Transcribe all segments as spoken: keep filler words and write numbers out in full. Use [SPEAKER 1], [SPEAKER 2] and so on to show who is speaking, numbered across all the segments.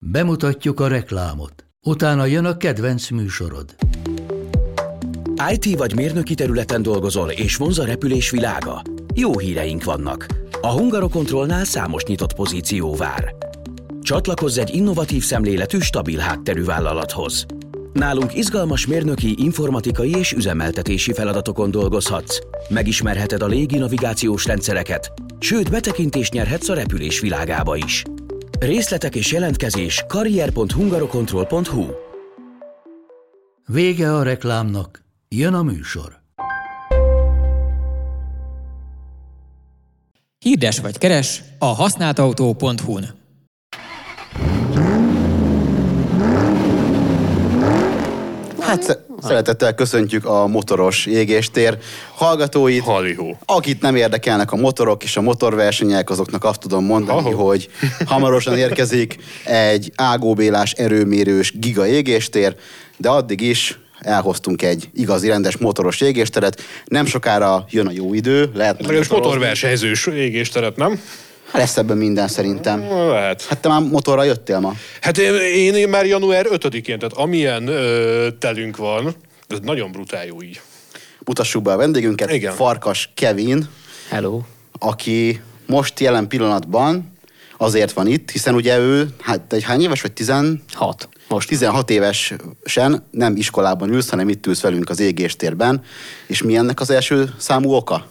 [SPEAKER 1] Bemutatjuk a reklámot. Utána jön a kedvenc műsorod.
[SPEAKER 2] í té vagy mérnöki területen dolgozol, és vonz a repülés világa? Jó híreink vannak. A Hungarocontrolnál számos nyitott pozíció vár. Csatlakozz egy innovatív szemléletű, stabil hátterű vállalathoz. Nálunk izgalmas mérnöki, informatikai és üzemeltetési feladatokon dolgozhatsz. Megismerheted a légi navigációs rendszereket, sőt betekintést nyerhetsz a repülés világába is. Részletek és jelentkezés karrier pont hungarocontrol pont hu.
[SPEAKER 1] Vége a reklámnak, jön a műsor.
[SPEAKER 3] Hirdes vagy keres a használtautó pont hu-n.
[SPEAKER 4] Hát szeretettel köszöntjük a motoros égéstér hallgatóit.
[SPEAKER 5] Halihó.
[SPEAKER 4] Akit nem érdekelnek a motorok és a motorversenyek, azoknak azt tudom mondani,
[SPEAKER 5] Ahó.
[SPEAKER 4] hogy hamarosan érkezik egy ágóbélás erőmérős giga égéstér, de addig is elhoztunk egy igazi rendes motoros égésteret. Nem sokára jön a jó idő, lehet
[SPEAKER 5] Legalábbis motorversenyzős égésteret, nem?
[SPEAKER 4] Hát lesz ebben minden szerintem.
[SPEAKER 5] Lehet.
[SPEAKER 4] Hát te már motorra jöttél ma?
[SPEAKER 5] Hát én, én, én már január ötödikén, tehát amilyen ö, telünk van, ez nagyon brutál jó így.
[SPEAKER 4] Mutassuk be a vendégünket,
[SPEAKER 5] Igen.
[SPEAKER 4] Farkas Kevin,
[SPEAKER 3] Hello.
[SPEAKER 4] aki most jelen pillanatban azért van itt, hiszen ugye ő, hát egy hány éves vagy? Tizen...
[SPEAKER 3] Hat. Most.
[SPEAKER 4] tizenhat évesen nem iskolában ülsz, hanem itt ülsz velünk az égéstérben. És mi ennek az első számú oka?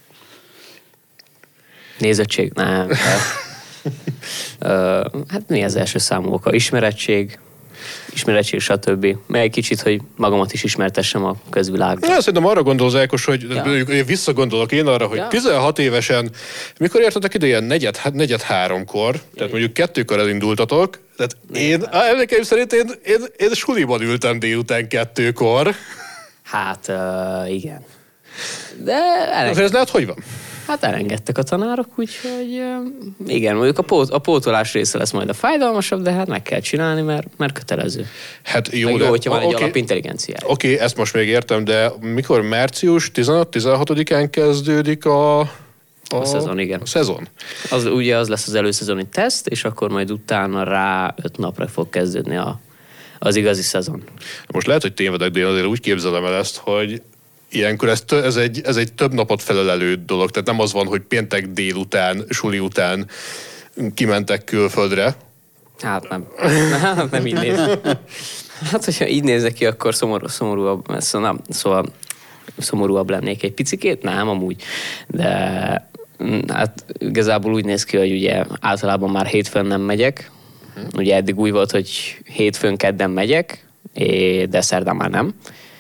[SPEAKER 6] Nézettség? Nem. Hát, ö, hát mi az első számú oka? Ismerettség, ismerettség, stb. Meg egy kicsit, hogy magamat is ismertessem a közvilágban.
[SPEAKER 5] Ja, szerintem arra gondolsz, Ákos, hogy
[SPEAKER 6] Ja.
[SPEAKER 5] ja. visszagondolok én arra, hogy
[SPEAKER 6] Ja.
[SPEAKER 5] tizenhat évesen, mikor értetek ide ilyen negyed, negyed háromkor, tehát mondjuk kettőkor elindultatok, tehát én, á, emlékeim szerint én, én, én suliban ültem délután kettőkor.
[SPEAKER 6] Hát uh, igen. De
[SPEAKER 5] Ez
[SPEAKER 6] eleng-
[SPEAKER 5] lehet, hogy van?
[SPEAKER 6] hát elengedtek a tanárok, úgyhogy uh, igen, mondjuk a, pót, a pótolás része lesz majd a fájdalmasabb, de hát meg kell csinálni, mert, mert kötelező.
[SPEAKER 5] Hát jó,
[SPEAKER 6] Meg
[SPEAKER 5] de...
[SPEAKER 6] jó, hogyha van egy
[SPEAKER 5] oké.
[SPEAKER 6] alapintelligenciája.
[SPEAKER 5] Oké, okay, ezt most még értem, de mikor március tizenöt-tizenhatodikán kezdődik a... A,
[SPEAKER 6] A szezon, igen.
[SPEAKER 5] A szezon.
[SPEAKER 6] Az, ugye az lesz az előszezoni teszt, és akkor majd utána rá öt napra fog kezdődni a, az igazi szezon.
[SPEAKER 5] Most lehet, hogy tévedek, de én azért úgy képzelem el ezt, hogy ilyenkor ez, tö, ez, egy, ez egy több napot felelelő dolog. Tehát nem az van, hogy péntek délután, suli után kimentek külföldre.
[SPEAKER 6] Hát nem. Hát nem így néz. Hát, hogyha így nézek ki, akkor szomorú, szomorúabb, szóval, nem, szóval szomorúabb lennék egy picikét, nem amúgy. De hát igazából úgy néz ki, hogy ugye általában már hétfőn nem megyek. Ugye eddig úgy volt, hogy hétfőn, kedden megyek, de szerdán már nem.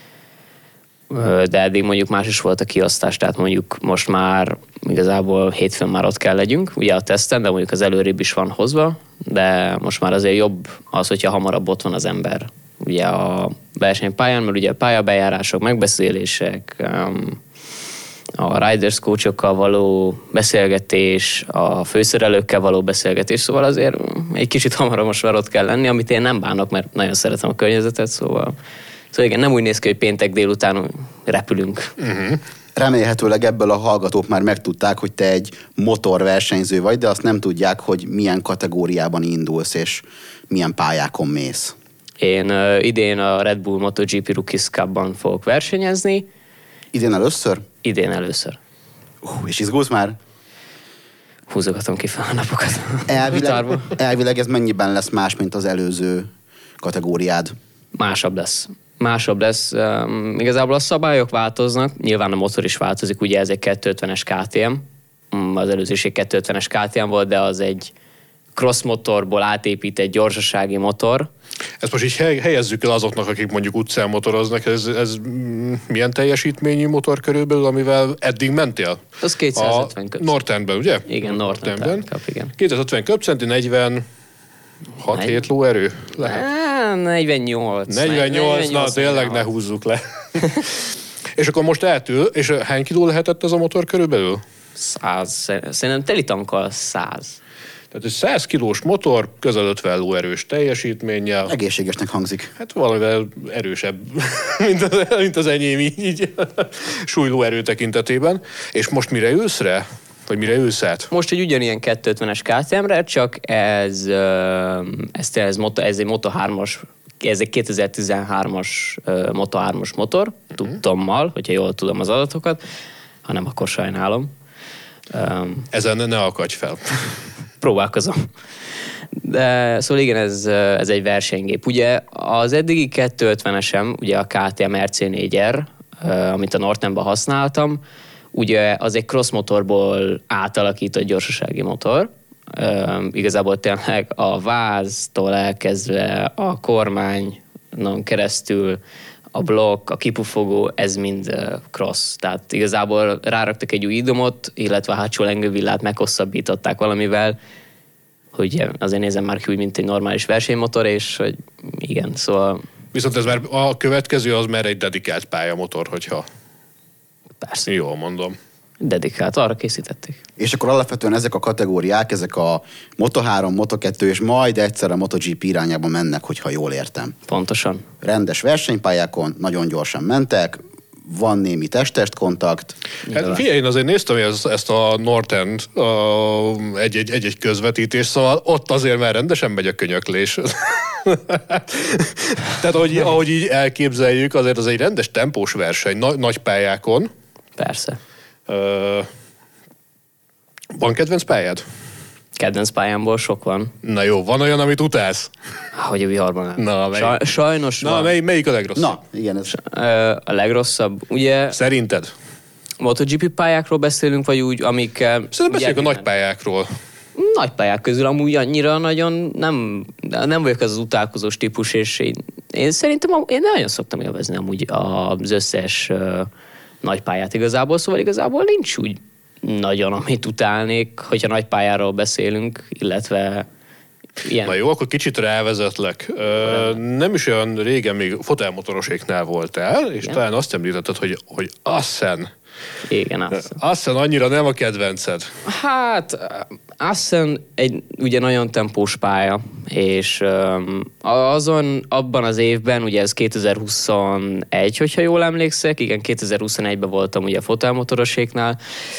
[SPEAKER 6] De eddig mondjuk más is volt a kiosztás, tehát mondjuk most már igazából hétfőn már ott kell legyünk, ugye a teszten, de mondjuk az előrébb is van hozva, de most már azért jobb az, hogyha hamarabb ott van az ember ugye a versenypályán, mert ugye a pályabejárások, megbeszélések, a riders coachokkal való beszélgetés, a főszerelőkkel való beszélgetés, szóval azért egy kicsit hamarabb most már ott kell lenni, amit én nem bánok, mert nagyon szeretem a környezetet, szóval Szóval igen, nem úgy néz ki, hogy péntek délután repülünk.
[SPEAKER 5] Uh-huh.
[SPEAKER 4] Remélhetőleg ebből a hallgatók már megtudták, hogy te egy motorversenyző vagy, de azt nem tudják, hogy milyen kategóriában indulsz, és milyen pályákon mész.
[SPEAKER 6] Én uh, idén a Red Bull MotoGP Rookies Cup-ban fogok versenyezni.
[SPEAKER 4] Idén először?
[SPEAKER 6] Idén először.
[SPEAKER 4] Uh, és izgulsz már?
[SPEAKER 6] Húzogatom ki fel a napokat.
[SPEAKER 4] Elvileg, elvileg ez mennyiben lesz más, mint az előző kategóriád?
[SPEAKER 6] Másabb lesz. Másabb lesz. Um, igazából a szabályok változnak, nyilván a motor is változik, ugye ez egy kétszázötvenes ká té em, az előző is egy kétszázötvenes ká té em volt, de az egy cross motorból átépített gyorsasági motor.
[SPEAKER 5] Ezt most így helyezzük el azoknak, akik mondjuk utcán motoroznak, ez, ez milyen teljesítményű motor körülbelül, amivel eddig mentél?
[SPEAKER 6] Az kétszázötven köbcenti.
[SPEAKER 5] A Nortonben, ugye?
[SPEAKER 6] Igen, Nortonben. Igen.
[SPEAKER 5] kétszázötven köbcenti, negyvenhat hét lóerő lehet.
[SPEAKER 6] Á, negyvennyolc.
[SPEAKER 5] negyvennyolc, na tényleg ne húzzuk le. És akkor most eltől, és hány kiló lehetett ez a motor körülbelül?
[SPEAKER 6] Száz, szerintem teli tankkal száz.
[SPEAKER 5] Tehát egy száz kilós motor, közel ötven lóerős teljesítménnyel.
[SPEAKER 4] Egészségesnek hangzik.
[SPEAKER 5] Hát valamivel erősebb, mint az, mint az enyém így, így súlylóerő tekintetében. És most mire ülsz rá? Vagy mire ülsz át?
[SPEAKER 6] Most egy ugyanilyen kétszázötvenes ká té em-re, csak ez, ez, ez, moto, ez egy Moto hármas, ez egy kétezer-tizenhármas Moto hármas motor, uh-huh. tudtommal, hogyha jól tudom az adatokat, ha nem, akkor sajnálom.
[SPEAKER 5] Ezen ne akadj fel.
[SPEAKER 6] Próbálkozom. De szóval igen, ez, ez egy versenygép. Ugye az eddigi kétszázötvenesem, ugye a ká té em er cé négy er, amit a Nortonban használtam, ugye az egy cross motorból átalakított gyorsasági motor. Uh, igazából tényleg a váztól elkezdve a kormányon keresztül a blokk, a kipufogó, ez mind cross. Tehát igazából ráraktak egy új idomot, illetve a hátsó lengővillát meghosszabbították valamivel, hogy azért nézem már ki úgy, mint egy normális versenymotor, és hogy igen, szóval...
[SPEAKER 5] Viszont ez már a következő az már egy dedikált pályamotor, hogyha
[SPEAKER 6] persze.
[SPEAKER 5] Jól mondom.
[SPEAKER 6] Dedikált, arra készítették.
[SPEAKER 4] És akkor alapvetően ezek a kategóriák, ezek a Moto három, Moto kettő, és majd egyszer a MotoGP irányába mennek, hogyha jól értem.
[SPEAKER 6] Pontosan.
[SPEAKER 4] Rendes versenypályákon, nagyon gyorsan mentek, van némi test-test kontakt.
[SPEAKER 5] Hát figyelj, én azért néztem ezt, ezt a Norton egy-egy, egy-egy közvetítés, szóval ott azért már rendesen megy a könyöklés. Tehát ahogy, ahogy így elképzeljük, azért az egy rendes tempós verseny, nagy, nagy pályákon.
[SPEAKER 6] Persze.
[SPEAKER 5] Uh, van kedvenc pályád?
[SPEAKER 6] Kedvenc pályámból sok van.
[SPEAKER 5] Na jó, van olyan, amit utálsz?
[SPEAKER 6] Hogy a viharban nem.
[SPEAKER 5] Na, melyik?
[SPEAKER 6] Saj, sajnos
[SPEAKER 5] Na,
[SPEAKER 6] van.
[SPEAKER 5] mely, melyik a legrosszabb?
[SPEAKER 4] Na, igen. Ez...
[SPEAKER 6] A legrosszabb, ugye...
[SPEAKER 5] Szerinted?
[SPEAKER 6] MotoGP pályákról beszélünk, vagy úgy, amikkel...
[SPEAKER 5] Szerintem beszéljük a nagy pályákról.
[SPEAKER 6] Nagy pályák közül amúgy annyira nagyon nem, nem vagyok az, az utálkozós típus, és én, én szerintem én nagyon szoktam élvezni amúgy az összes uh, nagy pályát igazából, szóval igazából nincs úgy nagyon, amit utálnék, hogyha nagy pályáról beszélünk, illetve ilyen.
[SPEAKER 5] Na jó, akkor kicsit rávezetlek. Ö, nem is olyan régen még fotelmotoroséknál voltál, és igen. Talán azt említetted, hogy, hogy Assen.
[SPEAKER 6] Igen, Assen.
[SPEAKER 5] Assen annyira nem a kedvenced.
[SPEAKER 6] Hát, Assen egy ugye nagyon tempós pálya, és um, azon, abban az évben, ugye ez kétezer-huszonegy, hogyha jól emlékszek, igen, kétezer-huszonegyben voltam ugye a fotelmotoroséknál,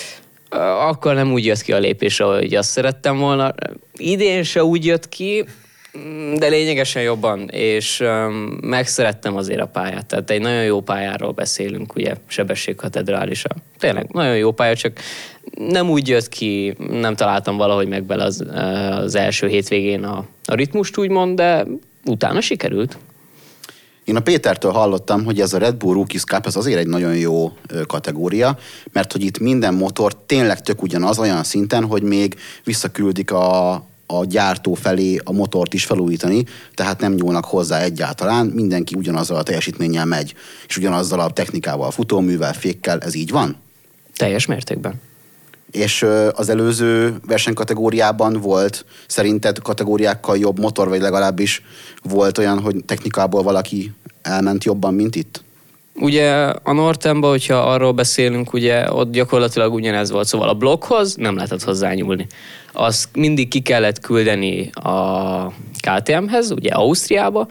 [SPEAKER 6] akkor nem úgy jött ki a lépés, ahogy azt szerettem volna. Idén se úgy jött ki, de lényegesen jobban, és um, megszerettem azért a pályát. Tehát egy nagyon jó pályáról beszélünk, ugye, sebességkatedrálisa. Tényleg, nagyon jó pálya, csak nem úgy jött ki, nem találtam valahogy meg bele az, az első hétvégén a, a ritmust, úgymond, de utána sikerült.
[SPEAKER 4] Én a Pétertől hallottam, hogy ez a Red Bull Rookies Cup, ez azért egy nagyon jó kategória, mert hogy itt minden motor tényleg tök ugyanaz olyan szinten, hogy még visszaküldik a, a gyártó felé a motort is felújítani, tehát nem nyúlnak hozzá egyáltalán, mindenki ugyanazzal a teljesítménnyel megy, és ugyanazzal a technikával, futóművel, fékkel, ez így van?
[SPEAKER 6] Teljes mértékben.
[SPEAKER 4] És az előző versenykategóriában volt szerinted kategóriákkal jobb motor, vagy legalábbis volt olyan, hogy technikából valaki elment jobban, mint itt?
[SPEAKER 6] Ugye a Nortonban, hogyha arról beszélünk, ugye ott gyakorlatilag ugyanez volt, szóval a blokkhoz nem lehetett hozzányúlni. Azt mindig ki kellett küldeni a ká té em-hez, ugye Ausztriába,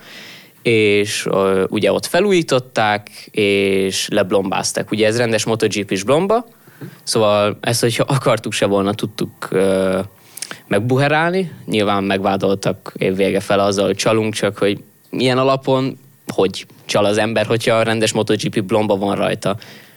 [SPEAKER 6] és uh, ugye ott felújították, és leblombázták. Ugye ez rendes MotoGP-s blomba, szóval ezt, hogyha akartuk se volna, tudtuk uh, megbuherálni. Nyilván megvádoltak évvége fele azzal, hogy csalunk, csak hogy ilyen alapon hogy csal az ember, hogyha a rendes MotoGP blomba van rajta.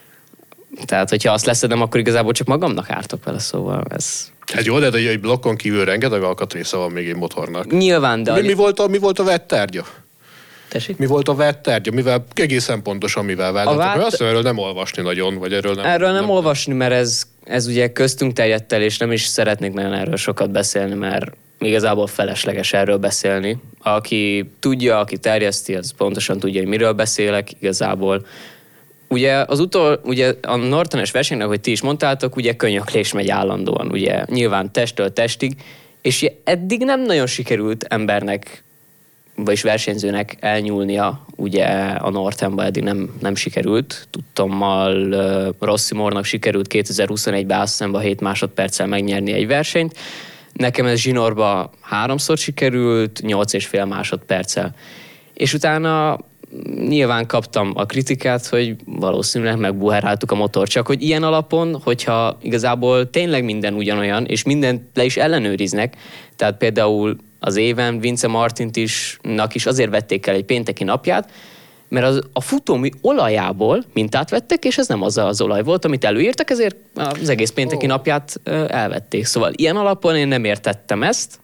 [SPEAKER 6] Tehát, hogyha azt leszedem, akkor igazából csak magamnak ártok vele, szóval ez...
[SPEAKER 5] Hát jó, de egy blokkon kívül rengeteg alkatrésze van még egy motornak.
[SPEAKER 6] Nyilván, de...
[SPEAKER 5] Mi, mi, volt, a, mi volt a vett tárgya?
[SPEAKER 6] Tessék?
[SPEAKER 5] Mi volt a vett tárgya? Mivel egészen pontosan mivel vádoltak?
[SPEAKER 6] vát...
[SPEAKER 5] Azt erről nem olvasni nagyon, vagy erről nem...
[SPEAKER 6] Erről nem, nem olvasni, mert ez, ez ugye köztünk terjedt el, és nem is szeretnék nagyon erről sokat beszélni, mert igazából felesleges erről beszélni. Aki tudja, aki terjeszti, az pontosan tudja, hogy miről beszélek igazából. Ugye az utol, ugye a Norton-es versenynek, hogy ti is mondtátok, ugye könyöklés megy állandóan, ugye nyilván testtől testig, és ugye eddig nem nagyon sikerült embernek, vagyis versenyzőnek elnyúlnia ugye a Nortonba, eddig nem, nem sikerült. Tudtommal uh, Rossi Mornak sikerült kétezer-huszonegyben Assenba hét másodperccel megnyerni egy versenyt. Nekem ez zsinórba háromszor sikerült, nyolc és fél másodperccel. És utána nyilván kaptam a kritikát, hogy valószínűleg megbuheráltuk a motor, csak hogy ilyen alapon, hogyha igazából tényleg minden ugyanolyan, és mindent le is ellenőriznek, tehát például az éven Vince Martint is, is azért vették el egy pénteki napját, mert az, a futómű olajából mintát vettek, és ez nem az az olaj volt, amit előírtak, ezért az egész pénteki oh. napját elvették. Szóval ilyen alapon én nem értettem ezt,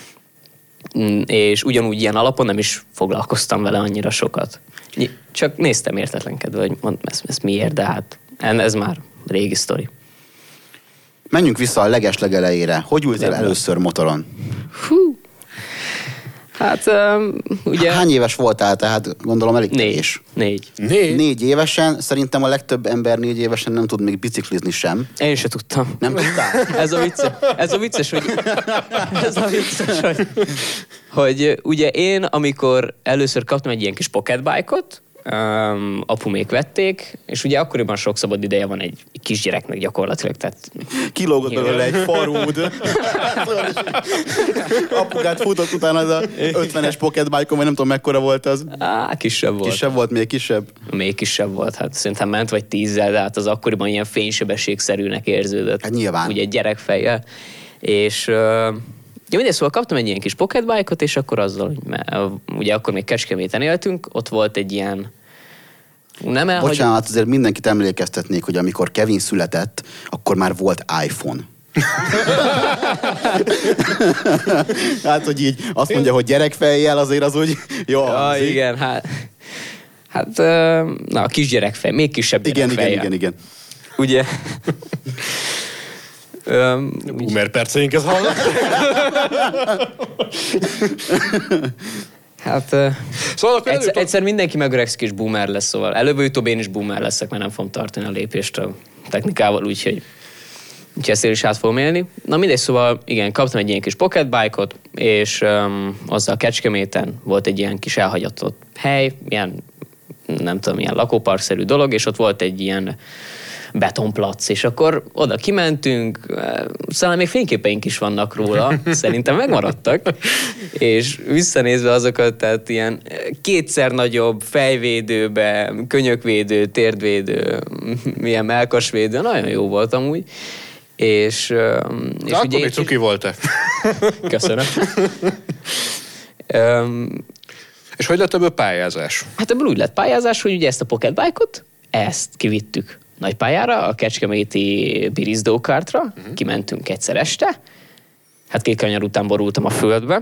[SPEAKER 6] és ugyanúgy ilyen alapon nem is foglalkoztam vele annyira sokat. Csak néztem értetlenkedve, hogy mondom, ez, ez miért, de hát ez már régi sztori.
[SPEAKER 4] Menjünk vissza a legeslegelejére. Hogy ültél először motoron?
[SPEAKER 6] Hú. Hát um, ugye...
[SPEAKER 4] Hány éves voltál, tehát gondolom elég
[SPEAKER 6] négy. Négy.
[SPEAKER 5] Négy?
[SPEAKER 4] Négy évesen, szerintem a legtöbb ember négy évesen nem tud még biciklizni sem.
[SPEAKER 6] Én se tudtam.
[SPEAKER 4] Nem tudtál?
[SPEAKER 6] ez a vicces, ez a vicces, hogy... ez a vicces, hogy... hogy ugye én, amikor először kaptam egy ilyen kis pocketbike-ot, Um, apumék vették, és ugye akkoriban sok szabad ideje van egy kisgyereknek gyakorlatilag, tehát...
[SPEAKER 4] Kilógott belőle egy farúd. Apukát futott utána az a ötvenes pocketbike-on, vagy nem tudom mekkora volt az.
[SPEAKER 6] Á, kisebb volt.
[SPEAKER 4] Kisebb volt, még kisebb?
[SPEAKER 6] Még kisebb volt, hát szerintem ment vagy tízzel, de hát az akkoriban ilyen fénysebességszerűnek érződött.
[SPEAKER 4] Hát nyilván.
[SPEAKER 6] Ugye gyerekfejjel. És... Uh, Ja, mindegy, szóval kaptam egy ilyen kis pocketbike-ot, és akkor azzal, hogy mert, ugye akkor még Kecskeméten éltünk, ott volt egy ilyen... Nem elhagy...
[SPEAKER 4] Bocsánat, azért mindenkit emlékeztetnék, hogy amikor Kevin született, akkor már volt iPhone. Hát, hogy így azt mondja, hogy gyerekfejjel, azért az úgy jó.
[SPEAKER 6] Ja, igen, hát... Hát, na, a kisgyerekfej, még kisebb gyerekfejjel.
[SPEAKER 4] Igen, igen, igen, igen.
[SPEAKER 6] Ugye...
[SPEAKER 5] Um, Boomer perceinket hallnak.
[SPEAKER 6] Hát uh, szóval egyszer, egyszer mindenki megöregszik és boomer lesz, szóval előbb-utóbb én is boomer leszek, mert nem fogom tartani a lépést a technikával, úgyhogy, úgyhogy ezt én is át fogom élni. Na mindegy, szóval igen, kaptam egy ilyen kis pocketbike-ot, és um, azzal Kecskeméten volt egy ilyen kis elhagyatott hely, ilyen, nem tudom, ilyen lakóparkszerű dolog, és ott volt egy ilyen betonplac, és akkor oda kimentünk, szóval még fényképeink is vannak róla, szerintem megmaradtak, és visszanézve azokat, tehát ilyen kétszer nagyobb fejvédőbe, könyökvédő, térdvédő, milyen mellkasvédő, nagyon jó volt amúgy, és... és
[SPEAKER 5] akkor ugye még cuki volt-e?
[SPEAKER 6] Köszönöm. um,
[SPEAKER 5] és hogy lett ebből pályázás?
[SPEAKER 6] Hát ebből úgy lett pályázás, hogy ugye ezt a pocketbike-ot, ezt kivittük nagypályára, a kecskeméti birizdókartra, uh-huh. Kimentünk egyszer este, hát két kanyar után borultam a földbe.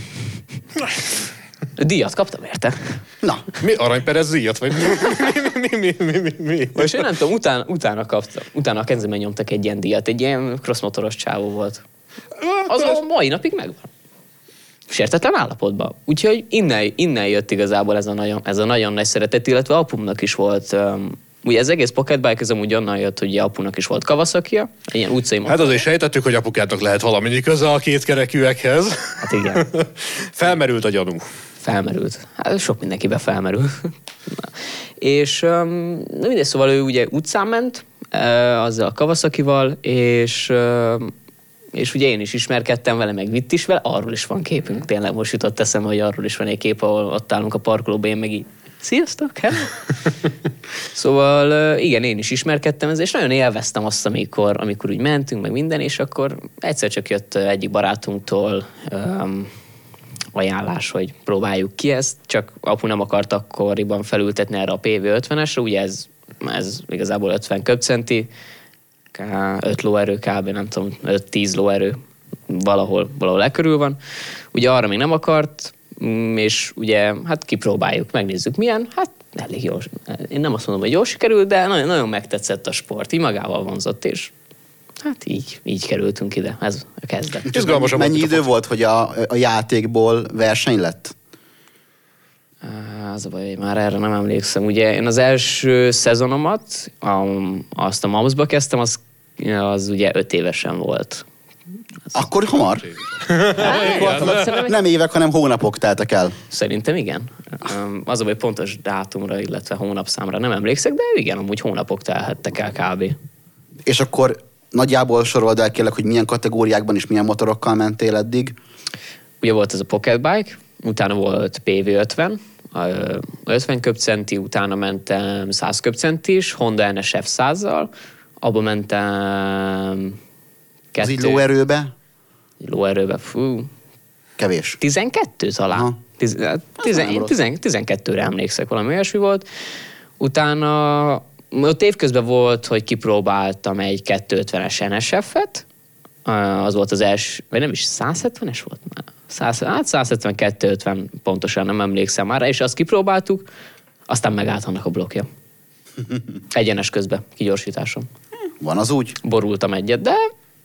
[SPEAKER 6] Díjat kaptam érte.
[SPEAKER 4] Na.
[SPEAKER 5] Mi? Aranyperez díjat? Vagy mi? mi, mi, mi, mi, mi?
[SPEAKER 6] Most én nem tudom, utána, utána kaptam. Utána a kezemben nyomtak egy ilyen díjat, egy ilyen crossmotoros csávó volt. Az a mai napig megvan. Sértetlen állapotban. Úgyhogy innen, innen jött igazából ez a, nagyon, ez a nagyon nagy szeretet, illetve apumnak is volt... Um, ugye ez egész pocketbike, ez amúgy onnan jött, hogy apunak is volt Kawasakia, egy ilyen utcai motor.
[SPEAKER 5] Hát azért sejtettük, hogy apukának lehet valamennyi köze a kétkerekűekhez.
[SPEAKER 6] Hát igen.
[SPEAKER 5] Felmerült a gyanú.
[SPEAKER 6] Felmerült. Hát sok mindenkibe felmerül. És um, mindegy, szóval ő ugye utcán ment, uh, azzal a Kawasakival, és, uh, és ugye én is ismerkedtem vele, meg vitt is vele, arról is van képünk. Tényleg most jutott eszembe, hogy arról is van egy kép, ahol ott állunk a parkolóban, én meg így sziasztok, hello! Szóval igen, én is ismerkedtem ezzel, és nagyon élveztem azt, amikor, amikor úgy mentünk, meg minden, és akkor egyszer csak jött egyik barátunktól um, ajánlás, hogy próbáljuk ki ezt, csak apu nem akart akkoriban felültetni erre a pé vé ötvenesre, ugye ez, ez igazából ötven köbcenti, öt lóerő kb. Nem tudom, öt-tíz lóerő valahol, valahol lekörül van. Ugye arra még nem akart, és ugye, hát kipróbáljuk, megnézzük milyen, hát elég jól, én nem azt mondom, hogy jól sikerült, de nagyon, nagyon megtetszett a sport, így magával vonzott, és hát így, így kerültünk ide, ez a kezdet.
[SPEAKER 4] Mennyi idő volt, hogy a, a játékból verseny lett?
[SPEAKER 6] Az a baj, hogy már erre nem emlékszem. Ugye én az első szezonomat, a, azt a mamszba kezdtem, az, az ugye öt évesen volt.
[SPEAKER 4] Az... Akkor hamar?
[SPEAKER 6] Hát,
[SPEAKER 4] nem évek, hanem hónapok teltek el.
[SPEAKER 6] Szerintem igen. Az a baj, pontos dátumra, illetve hónapszámra nem emlékszek, de igen, amúgy hónapok telhettek el kb.
[SPEAKER 4] És akkor nagyjából sorold el kérlek, hogy milyen kategóriákban és milyen motorokkal mentél eddig?
[SPEAKER 6] Ugye volt ez a pocketbike, utána volt pé vé ötven, ötven köbcenti, utána mentem száz köbcenti is, Honda en es ef százzal, abba mentem...
[SPEAKER 4] Az így lóerőbe?
[SPEAKER 6] Lóerőbe, fú.
[SPEAKER 4] Kevés.
[SPEAKER 6] tizenkettő talán. tizenkettőre emlékszek, valami olyasmi volt. Utána ott évközben volt, hogy kipróbáltam egy kétszázötvenes en es ef-et, az volt az első, vagy nem is száz hetvenes volt már? száz, hát száz hetven kétszázötven pontosan, nem emlékszem már, és azt kipróbáltuk, aztán megállt annak a blokkja. Egyenes közben, kigyorsításon.
[SPEAKER 4] Van az úgy?
[SPEAKER 6] Borultam egyet, de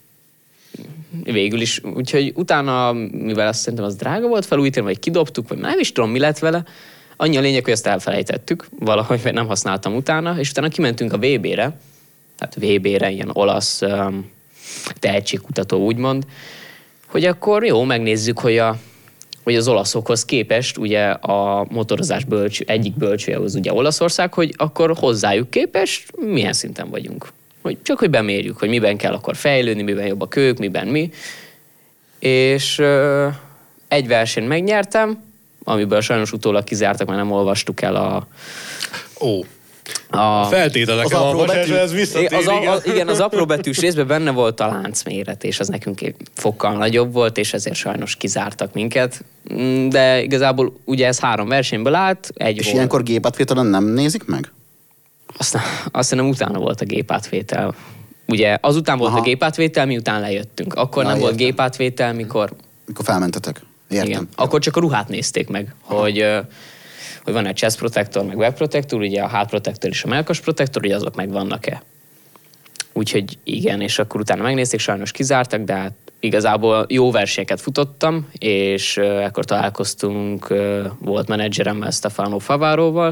[SPEAKER 6] végül is, úgyhogy utána, mivel azt szerintem az drága volt felújítani, vagy kidobtuk, vagy nem is tudom, mi lett vele, annyi a lényeg, hogy ezt elfelejtettük valahogy, vagy nem használtam utána, és utána kimentünk a vé bé-re, tehát vé bé-re, ilyen olasz um, tehetségkutató úgymond, hogy akkor jó, megnézzük, hogy, a, hogy az olaszokhoz képest, ugye a motorozás bölcs, egyik bölcsője az ugye Olaszország, hogy akkor hozzájuk képest milyen szinten vagyunk. Hogy csak hogy bemérjük, hogy miben kell akkor fejlődni, miben jobb a kők, miben mi. És uh, egy versenyt megnyertem, amiből sajnos utólag kizártak, mert nem olvastuk el a...
[SPEAKER 5] Ó.
[SPEAKER 6] A
[SPEAKER 5] feltételek elolvasásra, ez visszatér,
[SPEAKER 6] az,
[SPEAKER 5] igen.
[SPEAKER 6] A, igen, az apróbetűs részben benne volt a láncméret, és az nekünk egy fokkal nagyobb volt, és ezért sajnos kizártak minket. De igazából ugye ez három versenyből állt, egy
[SPEAKER 4] És
[SPEAKER 6] volt.
[SPEAKER 4] ilyenkor gépátvételen nem nézik meg?
[SPEAKER 6] Aztán, azt hiszem utána volt a gépátvétel. Ugye azután volt Aha. a gépátvétel, miután lejöttünk. Akkor Na, nem értem. volt gépátvétel, mikor...
[SPEAKER 4] Mikor felmentetek. Értem. Igen.
[SPEAKER 6] Akkor csak a ruhát nézték meg, hogy... hogy van egy chest protector, meg web protector, ugye a hátprotektor és a melkas protektor, ugye azok meg vannak-e. Úgyhogy igen, és akkor utána megnézték, sajnos kizártak, de hát igazából jó versenyeket futottam, és uh, ekkor találkoztunk, uh, volt menedzseremmel, Stefano Favaroval,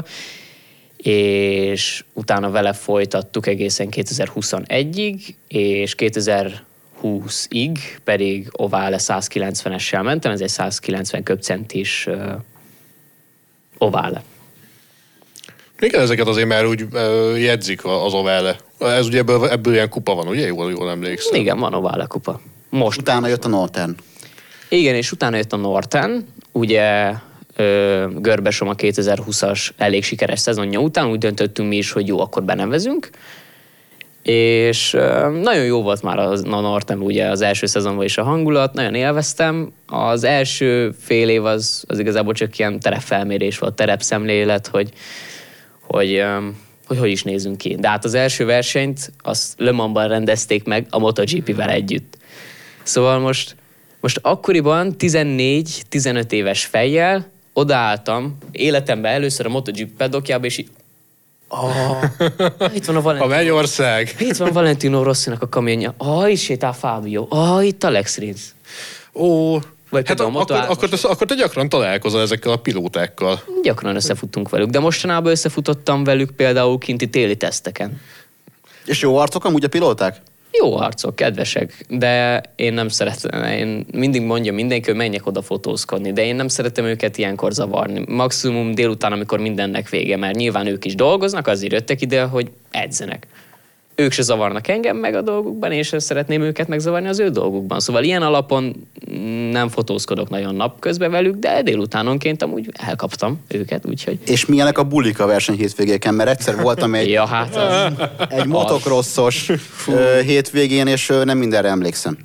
[SPEAKER 6] és utána vele folytattuk egészen kétezer-huszonegyig, és kétezer-húszig pedig Ovale százkilencvenessel mentem, ez egy százkilencven köbcentis uh, Ovale.
[SPEAKER 5] Igen, ezeket azért már úgy uh, jegyzik az Ovale. Ez ugye ebből, ebből ilyen kupa van, ugye? Jól, jól emlékszem.
[SPEAKER 6] Igen, van Ovale kupa. Most.
[SPEAKER 4] Utána jött a Northern.
[SPEAKER 6] Igen, és utána jött a Northern. Ugye ö, Görbesom a kétezer-húszas elég sikeres szezonja után úgy döntöttünk mi is, hogy jó, akkor benevezünk. És ö, nagyon jó volt már a Northern, ugye az első szezonban is a hangulat, nagyon élveztem. Az első fél év az, az igazából csak ilyen terepfelmérés volt, terepszemlélet, hogy hogy, hogy hogy is nézünk ki. De hát az első versenyt azt Le Mansban rendezték meg a MotoGP-vel együtt. Szóval most, most akkoriban tizennégy-tizenöt éves fejjel odaálltam életemben először a MotoGP pedokjába, és így oh, itt van a Valentino.
[SPEAKER 5] A Mennyország.
[SPEAKER 6] Itt van Valentino Rossinak a kamionja. Ah, itt sétál Fábio. Ah, itt Alex Rins.
[SPEAKER 5] Ó,
[SPEAKER 6] Vagy
[SPEAKER 5] hát akkor, akkor, akkor, te, akkor te gyakran találkozol ezekkel a pilótákkal.
[SPEAKER 6] Gyakran összefutunk velük, de mostanában összefutottam velük például kinti téli teszteken.
[SPEAKER 4] És jó arcok amúgy a pilóták?
[SPEAKER 6] Jó arcok, kedvesek, de én nem szeretem, én mindig mondja mindenki, hogy menjek oda fotózkodni, de én nem szeretem őket ilyenkor zavarni. Maximum délután, amikor mindennek vége, mert nyilván ők is dolgoznak, azért jöttek ide, hogy edzenek. Ők se zavarnak engem meg a dolgukban, és szeretném őket megzavarni az ő dolgukban. Szóval ilyen alapon nem fotózkodok nagyon napközben velük, de délutánonként amúgy elkaptam őket, úgyhogy...
[SPEAKER 4] És milyenek a bulik a verseny hétvégéken? Mert egyszer voltam egy,
[SPEAKER 6] ja, hát az...
[SPEAKER 4] egy motocrossos hétvégén, és nem mindenre emlékszem.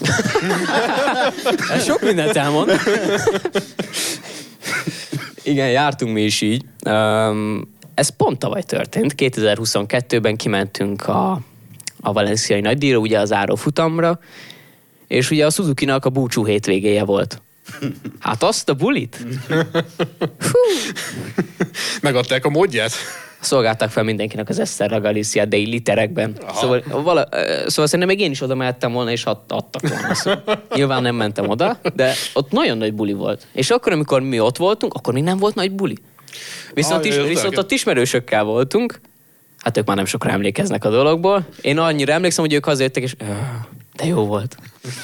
[SPEAKER 6] Ez sok mindent elmond. Igen, jártunk mi is így. Um, Ez pont tavaly történt. kétezer-huszonkettőben kimentünk a, a valenciai nagydíjra, ugye az árófutamra, és ugye a Suzuki-nak a búcsú hétvégéje volt. Hát azt a bulit?
[SPEAKER 5] Megadták a módját?
[SPEAKER 6] Szolgálták fel mindenkinek az Eszterra Galicia Day literekben. Szóval, vala, szóval szerintem még én is oda mehettem volna, és ad, adtak volna. Szóval, nyilván nem mentem oda, de ott nagyon nagy buli volt. És akkor, amikor mi ott voltunk, akkor még nem volt nagy buli. Viszont, ah, is, viszont ott ismerősökkel voltunk, hát ők már nem sokra emlékeznek a dologból. Én annyira emlékszem, hogy ők hazajöttek, és de jó volt.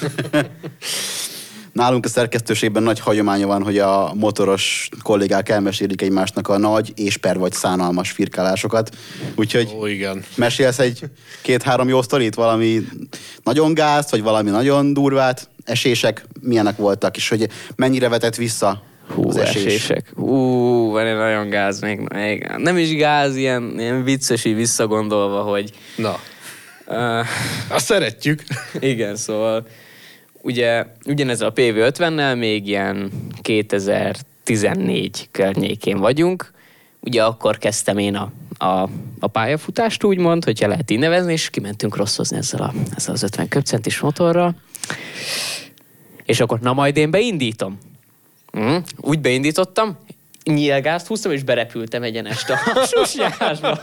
[SPEAKER 4] Nálunk a szerkesztőségben nagy hagyománya van, hogy a motoros kollégák elmesélik egymásnak a nagy és per vagy szánalmas firkálásokat. Úgyhogy
[SPEAKER 5] Ó, igen.
[SPEAKER 4] mesélsz egy két-három jó sztorit, valami nagyon gázt, vagy valami nagyon durvát, esések milyenek voltak, és hogy mennyire vetett vissza
[SPEAKER 6] Hú,
[SPEAKER 4] az esés.
[SPEAKER 6] esések. Hú, van egy nagyon gáz még, még. Nem is gáz, ilyen, ilyen vicces így visszagondolva, hogy...
[SPEAKER 5] Na,
[SPEAKER 6] Uh,
[SPEAKER 5] azt szeretjük.
[SPEAKER 6] igen, szóval ugye ugyanezzel a pé vé ötvennel még ilyen kétezer-tizennégy környékén vagyunk. Ugye akkor kezdtem én a, a, a pályafutást úgymond, hogyha lehet így nevezni, és kimentünk rosszozni ezzel, a, ezzel az ötven köbcentis motorral. És akkor na majd én beindítom. Mm, úgy beindítottam, nyílgázt húztam, és berepültem egyenest a susjásba.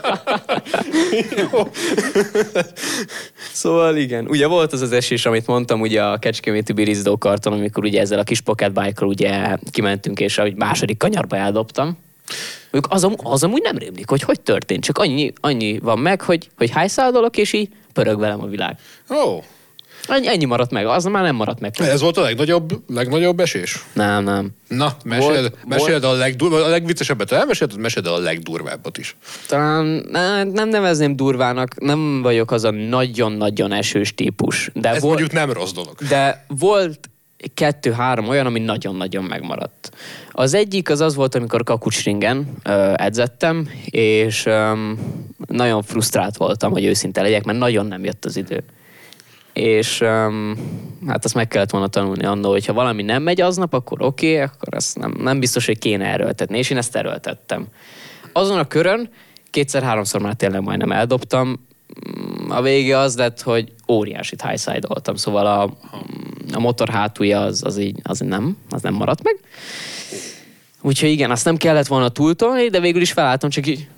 [SPEAKER 6] Szóval igen. Ugye volt az az esés, amit mondtam, ugye a Kecskeméti Birizdó karton, amikor ugye ezzel a kis pocket bike-kal ugye kimentünk, és a második kanyarba eldobtam. Az, am- az amúgy nem rémlik, hogy hogy történt. Csak annyi, annyi van meg, hogy, hogy hájszádolok, és így pörög velem a világ.
[SPEAKER 5] Ó, oh.
[SPEAKER 6] Ennyi, ennyi maradt meg, az már nem maradt meg.
[SPEAKER 5] Ez volt a legnagyobb, legnagyobb esés?
[SPEAKER 6] Nem, nem.
[SPEAKER 5] Na, meséld,
[SPEAKER 6] Volt-
[SPEAKER 5] meséld a, legdur, a legviccesebbet, elmeséld, meséld a legdurvábbat is.
[SPEAKER 6] Talán ne, nem nevezném durvának, nem vagyok az a nagyon-nagyon esős típus. De
[SPEAKER 5] Ez
[SPEAKER 6] volt,
[SPEAKER 5] mondjuk nem rossz dolog.
[SPEAKER 6] de volt kettő-három olyan, ami nagyon-nagyon megmaradt. Az egyik az az volt, amikor Kakucsringen ö, edzettem, és ö, nagyon frusztrált voltam, hogy őszinte legyek, mert nagyon nem jött az idő. És um, hát azt meg kellett volna tanulni annól, hogyha valami nem megy aznap, akkor oké, okay, akkor ezt nem, nem biztos, hogy kéne erőltetni, és én ezt erőltettem. Azon a körön kétszer-háromszor már tényleg majdnem eldobtam. A vége az lett, hogy óriásit highside-oltam, szóval a, a motor hátulja az, az így az nem, az nem maradt meg. Úgyhogy igen, azt nem kellett volna túltolni, de végül is felálltam, csak így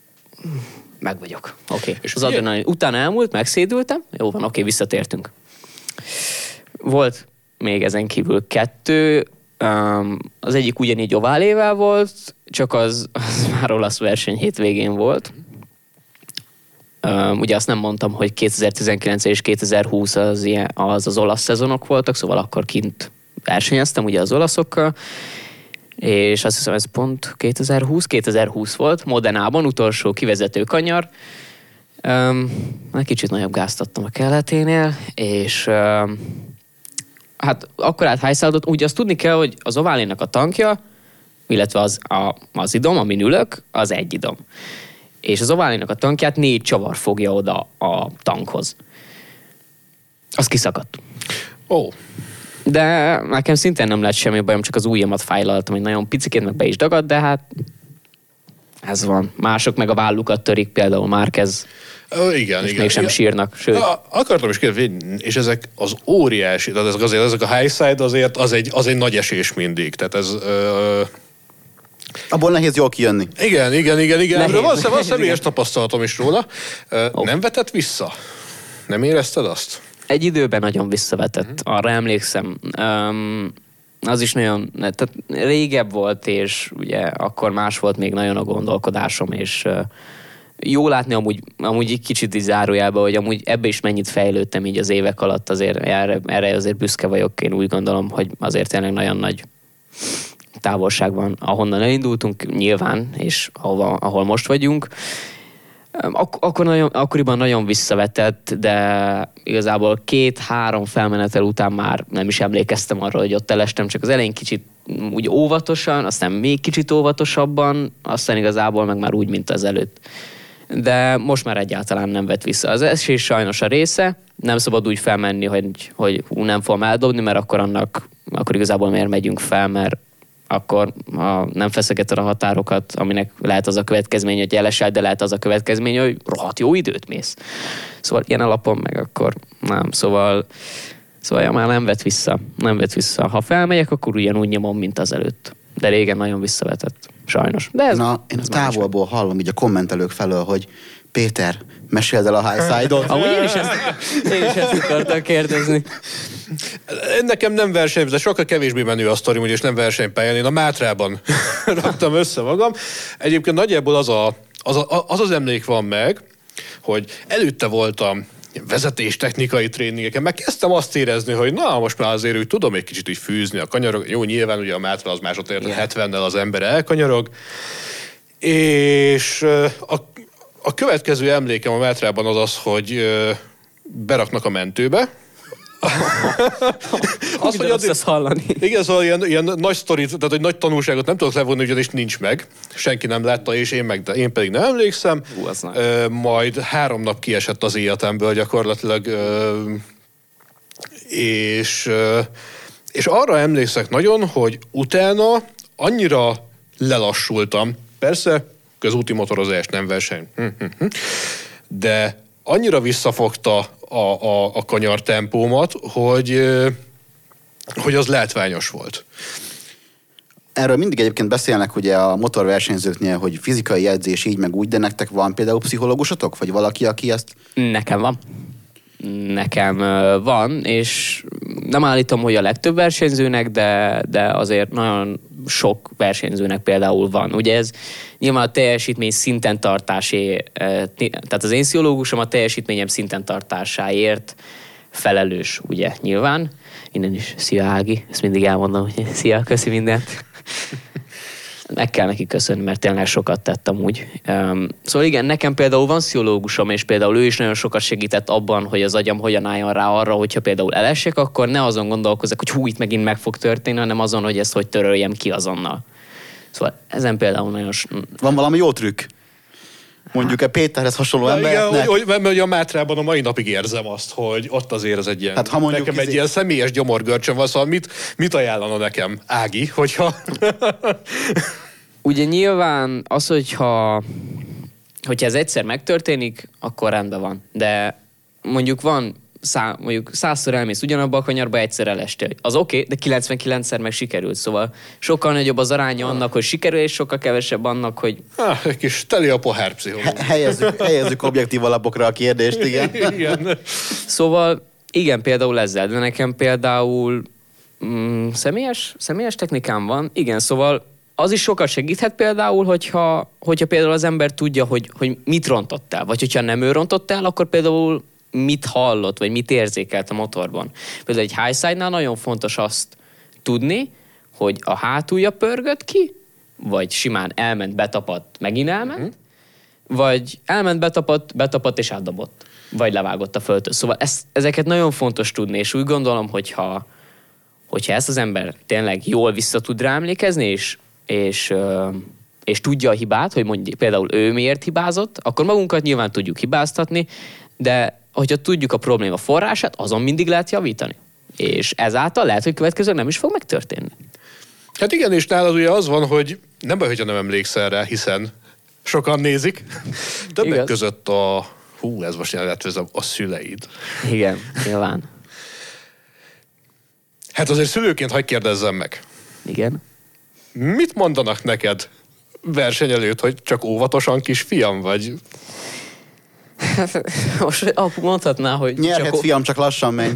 [SPEAKER 6] meg vagyok. Oké. Okay.
[SPEAKER 5] És
[SPEAKER 6] Az adrenalin utána elmúlt, megszédültem. Jó van, oké, okay, visszatértünk. Volt még ezen kívül kettő. Um, az egyik ugyanígy oválével volt, csak az, az már olasz verseny hétvégén volt. Um, ugye azt nem mondtam, hogy kétezer-tizenkilenc és kétezer-húsz az, ilyen, az az olasz szezonok voltak, szóval akkor kint versenyeztem ugye az olaszokkal. És azt hiszem, ez pont kétezer-húsz kétezer-húsz volt, Modenában, utolsó kivezető kanyar. Um, egy kicsit nagyobb gázt adtam a kelleténél, és um, hát akkor át highside-ot, ugye azt tudni kell, hogy az oválénak a tankja, illetve az, a, az idom, amin ülök, az egy idom. És az oválénak a tankját négy csavar fogja oda a tankhoz. Az kiszakadt.
[SPEAKER 5] Ó. Oh.
[SPEAKER 6] De nekem szintén nem lett semmi bajom, csak az ujjamat fájlaltam, hogy nagyon picikét meg be is dagadt, de hát ez van. Mások meg a vállukat törik, például Márquez.
[SPEAKER 5] Ö, igen,
[SPEAKER 6] és
[SPEAKER 5] igen.
[SPEAKER 6] mégsem
[SPEAKER 5] igen.
[SPEAKER 6] sírnak. Sőt.
[SPEAKER 5] Na, akartam is kérdezni, és ezek az óriási, tehát ezek azért, ezek a highside azért az egy, az egy nagy esés mindig. Tehát ez... Ö,
[SPEAKER 4] Abból nehéz jól kijönni.
[SPEAKER 5] igen, igen, igen, igen.
[SPEAKER 6] Nehéz,
[SPEAKER 5] Van, van
[SPEAKER 6] nehéz,
[SPEAKER 5] személyes
[SPEAKER 6] igen.
[SPEAKER 5] tapasztalatom is róla. Ö,
[SPEAKER 6] Oh.
[SPEAKER 5] Nem vetett vissza? Nem érezted azt?
[SPEAKER 6] Egy időben nagyon visszavetett, uh-huh. arra emlékszem. Um, az is nagyon, tehát régebb volt, és ugye akkor más volt még nagyon a gondolkodásom, és uh, jó látni amúgy, amúgy egy kicsit így zárójelben, hogy amúgy ebbe is mennyit fejlődtem így az évek alatt, azért erre, erre azért büszke vagyok, én úgy gondolom, hogy azért tényleg nagyon nagy távolság van, ahonnan elindultunk nyilván, és ahova, ahol most vagyunk. Ak- akkor nagyon, akkoriban nagyon visszavetett, de igazából két-három felmenetel után már nem is emlékeztem arra, hogy ott elestem, csak az elején kicsit úgy óvatosan, aztán még kicsit óvatosabban, aztán igazából meg már úgy, mint az előtt. De most már egyáltalán nem vett vissza. Az esés sajnos a része, nem szabad úgy felmenni, hogy, hogy hú, nem fogom eldobni, mert akkor annak, akkor igazából miért megyünk fel, mert akkor ha nem feszegeted a határokat, aminek lehet az a következmény, hogy elesel, de lehet az a következmény, hogy rohadt jó időt mész. Szóval ilyen alapon meg akkor nem. Szóval, szóval ja, már nem vett vissza. Nem vett vissza. Ha felmegyek, akkor ugyanúgy nyomom, mint az előtt. De régen nagyon visszavetett. Sajnos. De ez,
[SPEAKER 4] Na, én
[SPEAKER 6] ez
[SPEAKER 4] a távolból hallom így a kommentelők felől, hogy Péter, meséld el a highside-ot.
[SPEAKER 6] amúgy én is ezt, én is ezt akartam kérdezni.
[SPEAKER 5] Nekem nem verseny, de sokkal kevésbé menő a sztorim, és nem versenypályán. Én a Mátrában raktam össze magam. Egyébként nagyjából az, a, az, a, az az emlék van meg, hogy előtte voltam vezetés technikai tréningeken, meg kezdtem azt érezni, hogy na, most már azért úgy tudom egy kicsit úgy fűzni a kanyarog. Jó, nyilván ugye a Mátra az másodért, yeah. hetvennel az ember elkanyarog. És a, a következő emlékem a Mátrában az az, hogy beraknak a mentőbe, Azt, hogy
[SPEAKER 6] addig... azt hallani.
[SPEAKER 5] Igen, szóval ilyen, ilyen nagy sztorit, tehát hogy nagy tanulságot nem tudok levonni, ugyanis nincs meg. Senki nem látta, és én, meg, én pedig nem emlékszem.
[SPEAKER 6] Hú, az nagy.
[SPEAKER 5] Ö, majd három nap kiesett az életemből gyakorlatilag, ö, és, ö, és arra emlékszek nagyon, hogy utána annyira lelassultam. Persze, közúti motorozás, nem verseny. De annyira visszafogta a, a, a kanyar tempómat, hogy, hogy az látványos volt.
[SPEAKER 4] Erről mindig egyébként beszélnek ugye a motorversenyzőknél, hogy fizikai edzés így meg úgy, de nektek van például pszichológusotok? Vagy valaki, aki ezt...
[SPEAKER 6] Nekem van. Nekem van, és nem állítom, hogy a legtöbb versenyzőnek, de, de azért nagyon sok versenyzőnek például van. Ugye ez nyilván a teljesítmény szinten tartásé, tehát az én pszichológusom a teljesítményem szinten tartásáért felelős, ugye nyilván. Innen is, szia Ági, ezt mindig elmondom, hogy szia, köszi mindent. Meg kell neki köszönni, mert tényleg sokat tettem úgy. Um, szóval igen, nekem például van pszichológusom, és például ő is nagyon sokat segített abban, hogy az agyam hogyan álljon rá arra, hogyha például elesek, akkor ne azon gondolkozzak, hogy hú, itt megint meg fog történni, hanem azon, hogy ezt hogy töröljem ki azonnal. Szóval ezen például nagyon...
[SPEAKER 4] Van valami jó trükk? Mondjuk a Péterhez hasonló embereknek.
[SPEAKER 5] Igen, hogy, hogy, hogy a Mátrában a mai napig érzem azt, hogy ott azért ez egy ilyen,
[SPEAKER 4] hát, ha mondjuk
[SPEAKER 5] nekem egy
[SPEAKER 4] izé...
[SPEAKER 5] ilyen személyes gyomorgörcsön van, szóval mit, mit ajánlana nekem Ági, hogyha...
[SPEAKER 6] Ugye nyilván az, hogyha, hogyha ez egyszer megtörténik, akkor rendben van. De mondjuk van, szá, mondjuk százszor elmész ugyanabba a kanyarba, egyszer elestél. Az oké, okay, de kilencvenkilencszer meg sikerült. Szóval sokkal nagyobb az aránya annak, hogy sikerül, és sokkal kevesebb annak, hogy...
[SPEAKER 5] Há, egy kis teli a pohár pszichológus.
[SPEAKER 4] He- helyezzük, helyezzük objektív alapokra a kérdést, igen.
[SPEAKER 5] Igen.
[SPEAKER 6] Szóval igen, például ezzel, de nekem például mm, személyes, személyes technikám van. Igen, szóval az is sokat segíthet például, hogyha, hogyha például az ember tudja, hogy, hogy mit rontott el, vagy hogyha nem ő rontott el, akkor például mit hallott, vagy mit érzékelt a motorban. Például egy highside-nál nagyon fontos azt tudni, hogy a hátulja pörgött ki, vagy simán elment, betapadt, megint elment, uh-huh. vagy elment, betapadt, betapadt és átdobott, vagy levágott a földtől. Szóval ezt, ezeket nagyon fontos tudni, és úgy gondolom, hogyha, hogyha ezt az ember tényleg jól vissza tud rá emlékezni, és és, és tudja a hibát, hogy mondjuk például ő miért hibázott, akkor magunkat nyilván tudjuk hibáztatni, de hogyha tudjuk a probléma forrását, azon mindig lehet javítani. És ezáltal lehet, hogy következően nem is fog megtörténni.
[SPEAKER 5] Hát igen, és nálad ugye az van, hogy nem baj, hogyha nem emlékszel rá, hiszen sokan nézik. Többek Igaz. között a... Hú, ez most jelentőzem, a szüleid.
[SPEAKER 6] Igen, nyilván.
[SPEAKER 5] Hát azért szülőként hagyj kérdezzem meg.
[SPEAKER 6] Igen.
[SPEAKER 5] Mit mondanak neked verseny előtt, hogy csak óvatosan kisfiam vagy?
[SPEAKER 6] Most apu mondhatná, hogy...
[SPEAKER 4] Nyerhet
[SPEAKER 6] csak...
[SPEAKER 4] fiam, csak lassan menj.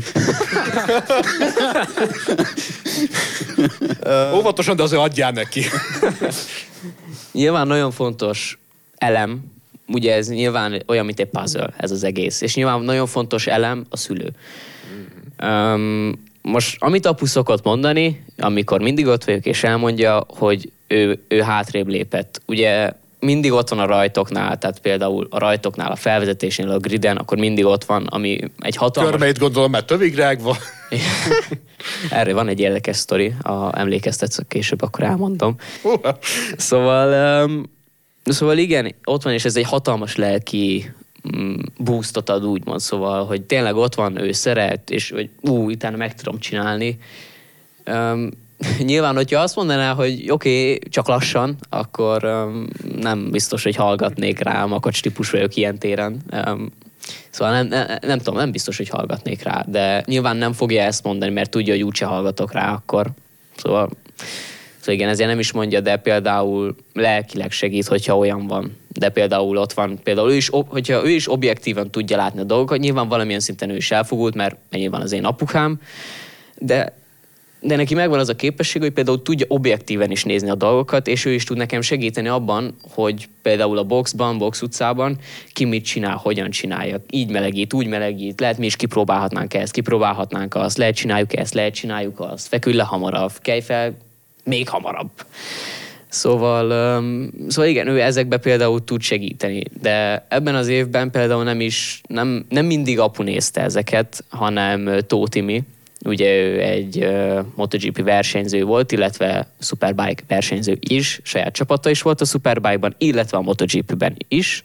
[SPEAKER 5] Óvatosan, de azért adjál neki.
[SPEAKER 6] Nyilván nagyon fontos elem, ugye ez nyilván olyan, mint egy puzzle, ez az egész. És nyilván nagyon fontos elem a szülő. Um, Most, amit apu szokott mondani, amikor mindig ott vagyok, és elmondja, hogy ő, ő hátrébb lépett. Ugye mindig ott van a rajtoknál, tehát például a rajtoknál, a felvezetésnél, a griden, akkor mindig ott van, ami egy hatalmas...
[SPEAKER 5] Körmeit gondolom, mert tövig rágva.
[SPEAKER 6] Erről van egy érdekes sztori, a emlékeztetsz, később akkor elmondom. Szóval, um, szóval igen, ott van, és ez egy hatalmas lelki boostot ad, úgymond, szóval, hogy tényleg ott van, ő szeret, és hogy ú, utána meg tudom csinálni. Um, nyilván, hogyha azt mondaná, hogy oké, okay, csak lassan, akkor um, nem biztos, hogy hallgatnék rá, makacs típus vagyok ilyen téren. Um, szóval nem, nem, nem tudom, nem biztos, hogy hallgatnék rá, de nyilván nem fogja ezt mondani, mert tudja, hogy úgyse hallgatok rá akkor. Szóval, szóval igen, ezért nem is mondja, de például lelkileg segít, hogyha olyan van. De például ott van, például ő is, hogyha ő is objektívan tudja látni a dolgokat, nyilván valamilyen szinten ő is elfogult, mert nyilván az én apukám, de, de neki megvan az a képesség, hogy például tudja objektíven is nézni a dolgokat, és ő is tud nekem segíteni abban, hogy például a boxban, box utcában ki mit csinál, hogyan csinálja, így melegít, úgy melegít, lehet mi is kipróbálhatnánk ezt, kipróbálhatnánk azt, lehet csináljuk ezt, lehet csináljuk azt, fekülj le hamarabb, kelj fel még hamarabb. Szóval, um, szóval igen, ő ezekben például tud segíteni, de ebben az évben például nem is, nem, nem mindig apu nézte ezeket, hanem Tóth Timi. Ugye ő egy uh, MotoGP versenyző volt, illetve Superbike versenyző is, saját csapata is volt a Superbike-ban, illetve a MotoGP-ben is,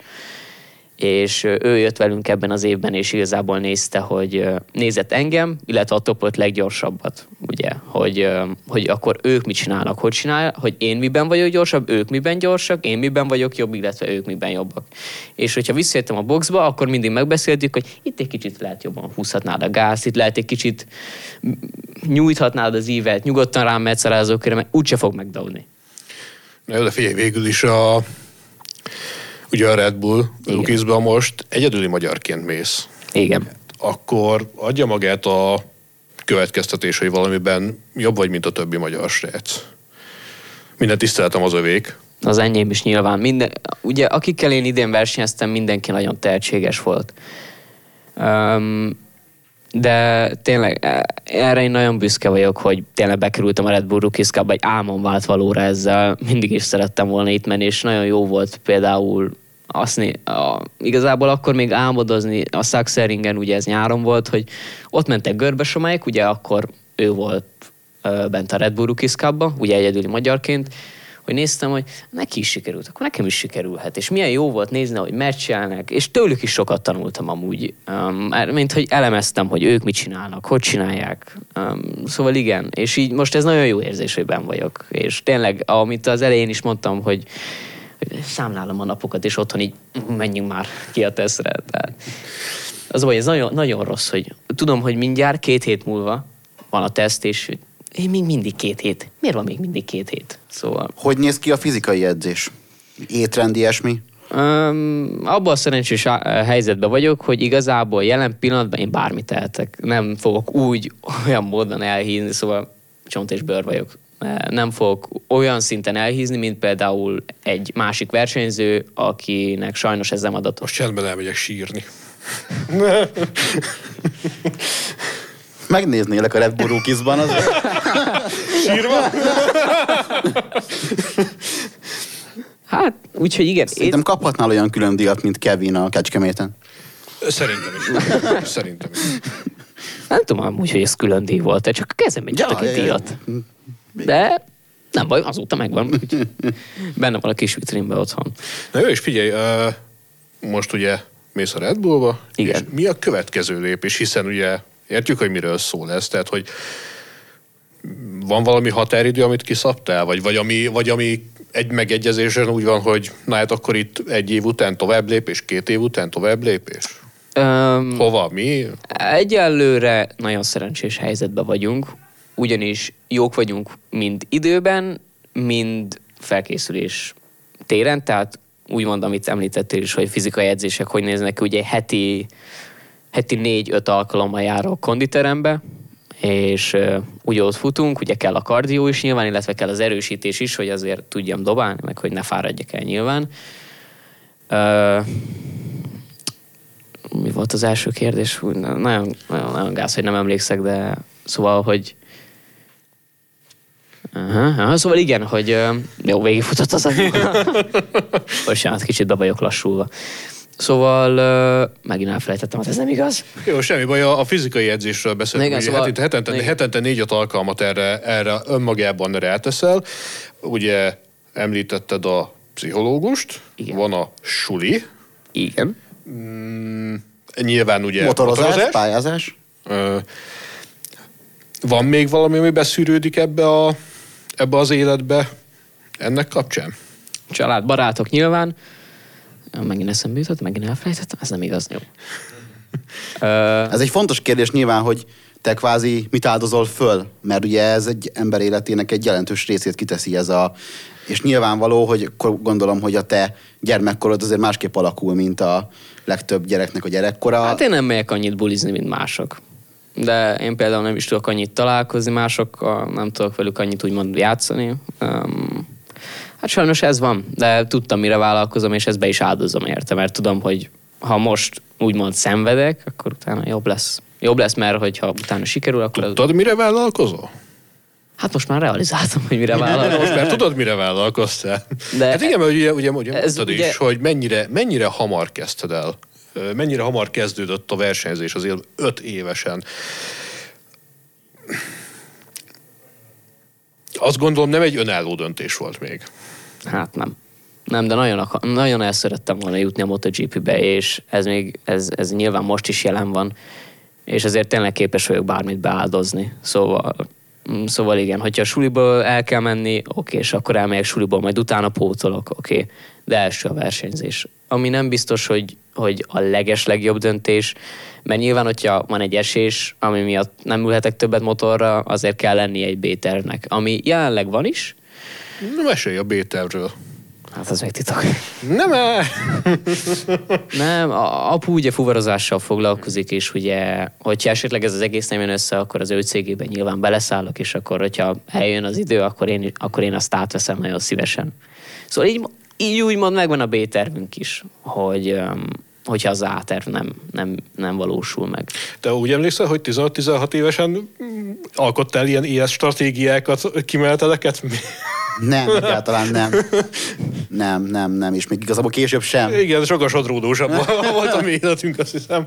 [SPEAKER 6] és uh, ő jött velünk ebben az évben, és igazából nézte, hogy uh, nézett engem, illetve a top öt leggyorsabbat, ugye, hogy, uh, hogy akkor ők mit csinálnak, hogy csinálják, hogy én miben vagyok gyorsabb, ők miben gyorsak, én miben vagyok jobb, illetve ők miben jobbak. És hogyha visszajöttem a boxba, akkor mindig megbeszéltük, hogy itt egy kicsit lehet jobban húzhatnád a gázt, itt lehet egy kicsit nyújthatnád az ívet, nyugodtan rám mehetsz a rázókörre, mert úgyse fog megdobni.
[SPEAKER 5] Na, de figyelj, végül is a ugye a Red Bull Rookiesban most egyedüli magyarként mész.
[SPEAKER 6] Igen.
[SPEAKER 5] Akkor adja magát a következtetés, hogy valamiben jobb vagy, mint a többi magyar srác. Minden tiszteletem az övék.
[SPEAKER 6] Az enyém is nyilván. Minden, ugye akikkel én idén versenyeztem, mindenki nagyon tehetséges volt. Um, de tényleg erre én nagyon büszke vagyok, hogy tényleg bekerültem a Red Bull Rookies Cup-ba, egy álmom vált valóra ezzel. Mindig is szerettem volna itt menni, és nagyon jó volt például azt, a, igazából akkor még álmodozni a Sachsenringen, ugye ez nyáron volt, hogy ott mentek Görbesomáik, ugye akkor ő volt ö, bent a Red Bull Rookies Cup-ba, ugye egyedüli magyarként, hogy néztem, hogy neki is sikerült, akkor nekem is sikerülhet. És milyen jó volt nézni, hogy meccselnek, és tőlük is sokat tanultam amúgy. Um, mint hogy elemeztem, hogy ők mit csinálnak, hogy csinálják. Um, szóval igen, és így most ez nagyon jó érzés, hogy benn vagyok. És tényleg, amit az elején is mondtam, hogy, hogy számlálom a napokat, és otthon így menjünk már ki a tesztre. Tehát az baj, ez nagyon, nagyon rossz, hogy tudom, hogy mindjárt két hét múlva van a teszt, és én még mindig két hét. Miért van még mindig két hét? Szóval...
[SPEAKER 4] Hogy néz ki a fizikai edzés? Étrend, ilyesmi?
[SPEAKER 6] Um, abban a szerencsés helyzetben vagyok, hogy igazából jelen pillanatban én bármit tehetek. Nem fogok úgy, olyan módon elhízni, szóval csont és bőr vagyok. Nem fogok olyan szinten elhízni, mint például egy másik versenyző, akinek sajnos ez nem adatos.
[SPEAKER 5] Most csendben elmegyek sírni.
[SPEAKER 4] Megnéznélek a Red Bull Rookiesban az.
[SPEAKER 5] Sírva?
[SPEAKER 6] Hát, úgyhogy igen.
[SPEAKER 4] Szerintem kaphatnál olyan külön díjat, mint Kevin a Kecskeméten.
[SPEAKER 5] Szerintem is. Szerintem is.
[SPEAKER 6] Nem tudom amúgy, hogy ez külön díj volt, csak a kezembe nyitottak egy díjat. De nem baj, azóta megvan. Benne van a kis vitrínben otthon.
[SPEAKER 5] Na jó, és figyelj, most ugye mész a Red Bullba,
[SPEAKER 6] igen.
[SPEAKER 5] És mi a következő lépés, hiszen ugye értjük, hogy miről szól ez, tehát hogy van valami határidő, amit kiszabtál, vagy, vagy, ami, vagy ami egy megegyezésen úgy van, hogy na hát akkor itt egy év után tovább lépés, két év után tovább lépés? Um, Hova, mi?
[SPEAKER 6] Egyelőre nagyon szerencsés helyzetben vagyunk, ugyanis jók vagyunk mind időben, mind felkészülés téren, tehát úgymond, amit említettél is, hogy fizikai edzések hogy néznek, ugye heti, heti négy-öt alkalommal járok konditerembe, és uh, ugye ott futunk, ugye kell a kardió is nyilván, illetve kell az erősítés is, hogy azért tudjam dobálni, meg hogy ne fáradjak el nyilván. Uh, mi volt az első kérdés? Nagyon, nagyon, nagyon gáz, hogy nem emlékszek, de szóval, hogy Aha, aha, szóval igen, hogy uh, jó, végigfutott az anyag. Bocsánat, kicsit be vagyok lassulva. Szóval uh, megint elfelejtettem, hogy ez nem igaz.
[SPEAKER 5] Jó, semmi baj, a, a fizikai edzésről beszélünk.
[SPEAKER 6] Igen, szóval,
[SPEAKER 5] hetente, hetente, hetente négy-öt alkalmat erre, erre önmagában ráteszel. Ugye említetted a pszichológust, igen. Van a suli.
[SPEAKER 6] Igen.
[SPEAKER 5] Mm, nyilván ugye
[SPEAKER 4] motorozás, motorozás. Pályázás.
[SPEAKER 5] Uh, van még valami, ami beszűrődik ebbe, a, ebbe az életbe ennek kapcsán?
[SPEAKER 6] Család, barátok nyilván. Megint eszembe jutott, megint elfelejtettem, ez nem igaz. Jó.
[SPEAKER 4] Ez egy fontos kérdés nyilván, hogy te kvázi mit áldozol föl, mert ugye ez egy ember életének egy jelentős részét kiteszi ez a... És nyilvánvaló, hogy gondolom, hogy a te gyermekkorod azért másképp alakul, mint a legtöbb gyereknek a gyerekkora.
[SPEAKER 6] Hát én nem megyek annyit bulizni, mint mások. De én például nem is tudok annyit találkozni másokkal, nem tudok velük annyit úgymond játszani. Um, hát sajnos ez van, de tudtam, mire vállalkozom, és ezt be is áldozom érte, mert tudom, hogy ha most úgymond szenvedek, akkor utána jobb lesz. Jobb lesz, mert hogyha utána sikerül, akkor...
[SPEAKER 5] Tudtad, az... mire vállalkozol?
[SPEAKER 6] Hát most már realizáltam, hogy mire vállalkoztam.
[SPEAKER 5] Most már tudod, mire vállalkoztál.
[SPEAKER 6] De
[SPEAKER 5] hát igen, mert ugye, ugye, ugye mondtad
[SPEAKER 6] ugye...
[SPEAKER 5] is, hogy mennyire, mennyire hamar kezdted el. Mennyire hamar kezdődött a versenyzés azért öt évesen. Azt gondolom, nem egy önálló döntés volt még.
[SPEAKER 6] Hát nem. Nem, de nagyon, nagyon el szerettem volna jutni a MotoGP-be, és ez még, ez, ez nyilván most is jelen van, és ezért tényleg képes vagyok bármit beáldozni. Szóval, szóval igen, hogyha a suliból el kell menni, oké, és akkor elmegyek suliból, majd utána pótolok, oké, de első a versenyzés. Ami nem biztos, hogy, hogy a leges legjobb döntés, mert nyilván, hogyha van egy esés, ami miatt nem ülhetek többet motorra, azért kell lenni egy B-tervnek, ami jelenleg van is.
[SPEAKER 5] Mesélj a B-tervről.
[SPEAKER 6] Hát az meg titok.
[SPEAKER 5] Nem -e?
[SPEAKER 6] Nem, a apu ugye fuvarozással foglalkozik, és ugye, hogyha esetleg ez az egész nem jön össze, akkor az ő cégében nyilván beleszállok, és akkor, hogyha eljön az idő, akkor én, akkor én azt átveszem nagyon szívesen. Szóval így, így úgymond megvan a B-tervünk is, hogy hogyha az A-terv nem, nem, nem valósul meg.
[SPEAKER 5] Te úgy emlékszel, hogy tizenöt-tizenhat évesen alkottál ilyen éles stratégiákat, kimeneteleket?
[SPEAKER 4] Nem, egyáltalán nem. Nem, nem, nem, és még igazából később sem.
[SPEAKER 5] Igen, sokkal sodródósabb volt a mi életünk, azt hiszem.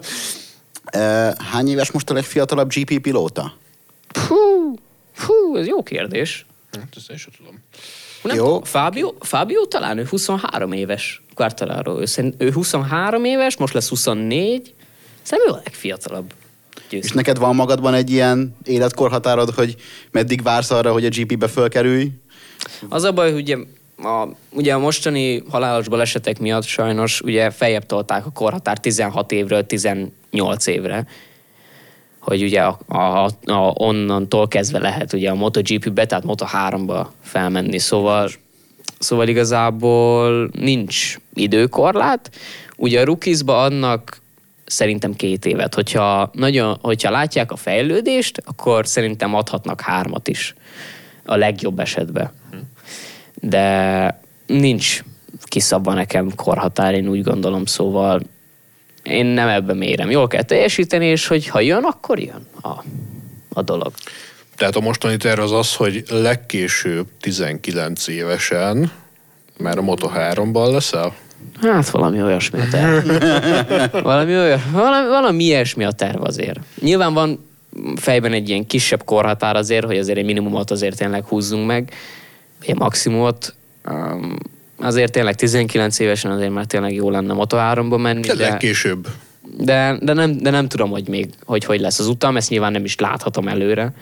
[SPEAKER 4] Hány éves most a legfiatalabb gé pé pilóta?
[SPEAKER 6] Hú, hú, ez jó kérdés.
[SPEAKER 5] Hát, ezt én sem tudom.
[SPEAKER 6] Nem
[SPEAKER 4] Jó.
[SPEAKER 6] tudom, Fábio, Fábio talán ő huszonhárom éves. Quartararo, ő, ő huszonhárom éves, most lesz huszonnégy. Szerintem ő a legfiatalabb győztes.
[SPEAKER 4] És neked van magadban egy ilyen életkorhatárod, hogy meddig vársz arra, hogy a gé pébe fölkerülj?
[SPEAKER 6] Az a baj, hogy ugye a, ugye a mostani halálos balesetek miatt sajnos ugye feljebb tolták a korhatár tizenhat évről tizennyolc évre. Hogy ugye a, a, a, onnantól kezdve lehet ugye a MotoGP-be, tehát Moto háromba felmenni. Szóval, szóval igazából nincs időkorlát. Ugye a rookiesba adnak szerintem két évet. Hogyha, nagyon, hogyha látják a fejlődést, akkor szerintem adhatnak hármat is. A legjobb esetben. De nincs kiszabva nekem korhatár, én úgy gondolom, szóval én nem ebben mérem. Jól kell teljesíteni, és hogy ha jön, akkor jön a, a dolog.
[SPEAKER 5] Tehát a mostani terv az az, hogy legkésőbb tizenkilenc évesen már a Moto háromban leszel?
[SPEAKER 6] Hát valami olyasmi a terv. valami, olyan, valami, valami ilyesmi a terv azért. Nyilván van fejben egy ilyen kisebb korhatár azért, hogy azért egy minimumot azért tényleg húzzunk meg, egy maximumot. Um, azért tényleg tizenkilenc évesen azért már tényleg jó lenne Moto háromba menni.
[SPEAKER 5] De legkésőbb.
[SPEAKER 6] De, de, nem, de nem tudom, hogy még hogy, hogy lesz az utam, ezt nyilván nem is láthatom előre.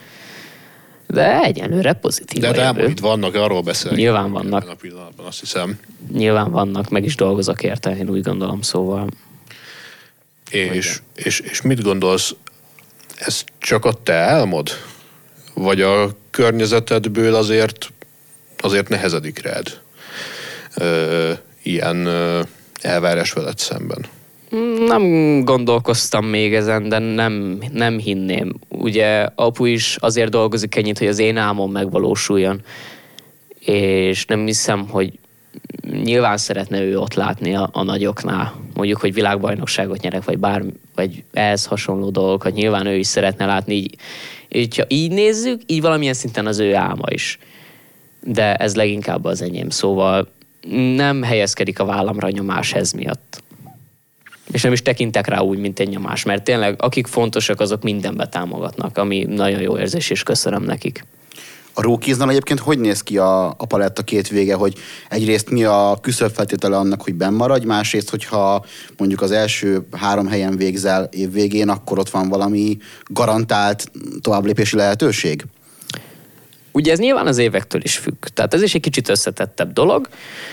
[SPEAKER 6] De egyelőre pozitív.
[SPEAKER 5] De hát itt vannak, arról beszélünk.
[SPEAKER 6] Nyilván vannak.
[SPEAKER 5] A pillanatban, azt hiszem.
[SPEAKER 6] Nyilván vannak, meg is dolgozok érte, én úgy gondolom, szóval.
[SPEAKER 5] És, és, és mit gondolsz, ez csak a te álmod? Vagy a környezetedből azért, azért nehezedik rád ö, ilyen ö, elvárás veled szemben?
[SPEAKER 6] Nem gondolkoztam még ezen, de nem, nem hinném. Ugye apu is azért dolgozik ennyit, hogy az én álmom megvalósuljon. És nem hiszem, hogy nyilván szeretne ő ott látni a, a nagyoknál. Mondjuk, hogy világbajnokságot nyerek, vagy bármi, vagy ehhez hasonló dolgokat. Nyilván ő is szeretne látni. Így, így, ha így nézzük, így valamilyen szinten az ő álma is. De ez leginkább az enyém. Szóval nem helyezkedik a vállamra a nyomás ez miatt. És nem is tekintek rá úgy, mint egy nyomás, mert tényleg akik fontosak, azok mindenbe támogatnak, ami nagyon jó érzés, és köszönöm nekik.
[SPEAKER 4] A rookiesnál egyébként hogy néz ki a, a paletta két vége, hogy egyrészt mi a küszöbfeltétele annak, hogy benn maradj, másrészt, hogyha mondjuk az első három helyen végzel év végén, akkor ott van valami garantált továbblépési lehetőség?
[SPEAKER 6] Ugye ez nyilván az évektől is függ. Tehát ez is egy kicsit összetettebb dolog.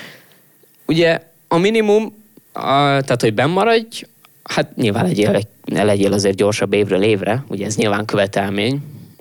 [SPEAKER 6] Ugye a minimum, a, tehát hogy benn maradj, hát nyilván legyél, legyél azért gyorsabb évről évre, ugye ez nyilván követelmény.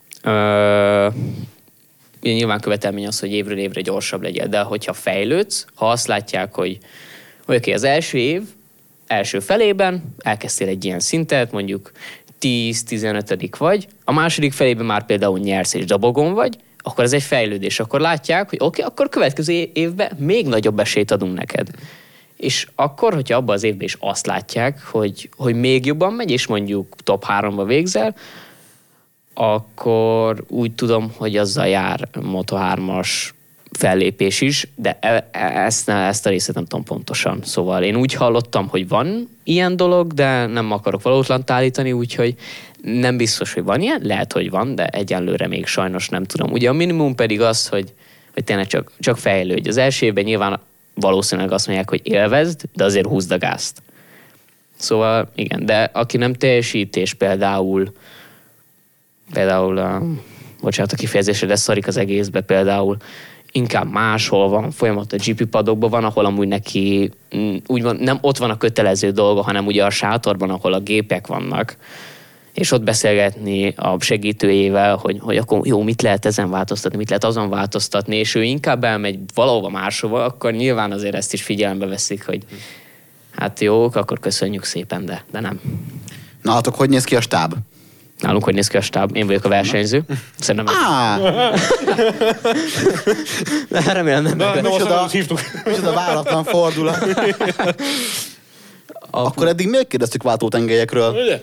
[SPEAKER 6] Ö, ugye nyilván követelmény az, hogy évről évre gyorsabb legyél, de hogyha fejlődsz, ha azt látják, hogy, hogy oké, az első év, első felében elkezdtél egy ilyen szintet, mondjuk tíz-tizenötödik vagy, a második felében már például nyersz és dobogon vagy, akkor ez egy fejlődés. Akkor látják, hogy oké, akkor következő évben még nagyobb esélyt adunk neked. És akkor, hogyha abban az évben is azt látják, hogy, hogy még jobban megy, és mondjuk top háromba végzel, akkor úgy tudom, hogy azzal jár Moto hármas fellépés is, de e- ezt, ezt a részét nem tudom pontosan. Szóval én úgy hallottam, hogy van ilyen dolog, de nem akarok valótlant állítani, úgyhogy nem biztos, hogy van ilyen, lehet, hogy van, de egyenlőre még sajnos nem tudom. Ugye a minimum pedig az, hogy, hogy tényleg csak, csak fejlődj. Az első évben nyilván valószínűleg azt mondják, hogy élvezd, de azért húzd a gázt. Szóval igen, de aki nem teljesítés például, például, a, bocsánat a kifejezésre, de szarik az egészbe például, inkább máshol van, folyamat a gé pé padokban van, ahol amúgy neki úgy van, nem ott van a kötelező dolga, hanem ugye a sátorban, ahol a gépek vannak, és ott beszélgetni a segítőjével, hogy, hogy akkor jó, mit lehet ezen változtatni, mit lehet azon változtatni, és ő inkább elmegy valahova máshova, akkor nyilván azért ezt is figyelembe veszik, hogy hát jók, akkor köszönjük szépen, de, de nem.
[SPEAKER 4] Nálatok hogy néz ki a stáb?
[SPEAKER 6] Nálunk hogy néz ki a stáb? Én vagyok a versenyző. Szerintem...
[SPEAKER 4] Á!
[SPEAKER 6] De remélem nem.
[SPEAKER 5] Na, na,
[SPEAKER 4] Micsoda, micsoda váratlan fordulat. Akkor eddig miért kérdeztük váltótengelyekről?
[SPEAKER 5] Ugye?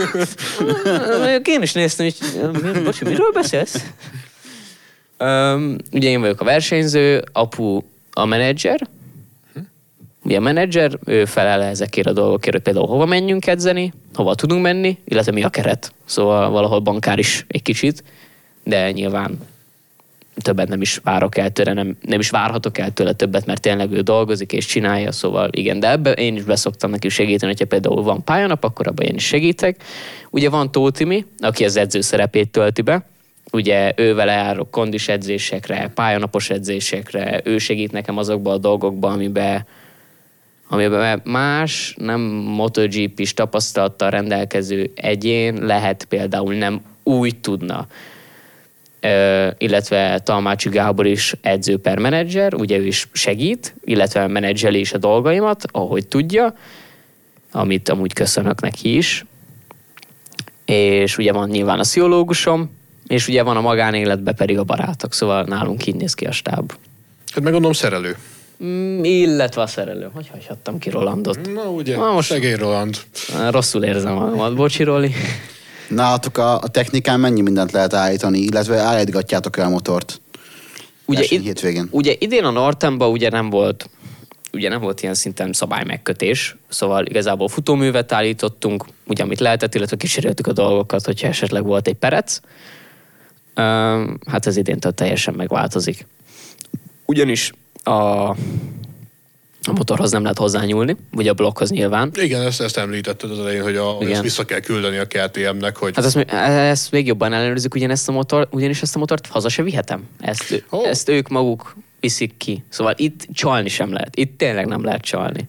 [SPEAKER 6] Én is néztem, hogy bocsi, miről beszélsz? Um, ugye én vagyok a versenyző, apu a menedzser. Ugye a menedzser, ő felel ezekért a dolgokért, hogy például hova menjünk edzeni, hova tudunk menni, illetve mi a keret. Szóval valahol bankár is egy kicsit, de nyilván többet nem is várok el tőle, nem, nem is várhatok el tőle többet, mert tényleg ő dolgozik és csinálja, szóval igen, de ebben én is beszoktam neki segíteni, hogyha például van pályanap, akkor abban én is segítek. Ugye van Tótimi, aki az edző szerepét tölti be, ugye ő vele járok kondis edzésekre, pályanapos edzésekre, ő segít nekem azokban a dolgokban, amiben amiben más, nem MotoGP-s tapasztalattal rendelkező egyén lehet például nem úgy tudna. Ö, illetve Talmácsi Gábor is edző per menedzser, ugye ő is segít, illetve menedzseli is a dolgaimat, ahogy tudja, amit amúgy köszönök neki is. És ugye van nyilván a pszichológusom, és ugye van a magánéletben pedig a barátok, szóval nálunk így néz ki a stáb.
[SPEAKER 5] Hát meg gondolom szerelő.
[SPEAKER 6] Mm, illetve a szerelő. Hogy hagyhattam ki Rolandot?
[SPEAKER 5] Na ugye,
[SPEAKER 6] Na, most
[SPEAKER 5] segély Roland.
[SPEAKER 6] rosszul érzem magamat, bocsi Roli.
[SPEAKER 4] Nálatok a, a technikán mennyi mindent lehet állítani, illetve állítgatjátok el a motort?
[SPEAKER 6] Ugye,
[SPEAKER 4] Verseny
[SPEAKER 6] id-
[SPEAKER 4] hétvégén.
[SPEAKER 6] ugye idén a Nortonban ugye nem volt ugye nem volt ilyen szinten szabálymegkötés, szóval igazából futóművet állítottunk, ugye amit lehetett, illetve kíséreltük a dolgokat, hogyha esetleg volt egy perec. Üm, hát ez idéntől teljesen megváltozik. Ugyanis a, a motorhoz nem lehet hozzányúlni, ugye a blokkhoz nyilván.
[SPEAKER 5] Igen, ezt, ezt említetted az elején, hogy, a, hogy ezt vissza kell küldeni a ká té em-nek, hogy...
[SPEAKER 6] Hát ezt, ezt még jobban ellenőrzik, ugyanezt a motor, ugyanis ezt a motort haza se vihetem. Ezt,
[SPEAKER 5] oh.
[SPEAKER 6] ezt ők maguk viszik ki. Szóval itt csalni sem lehet. Itt tényleg nem lehet csalni.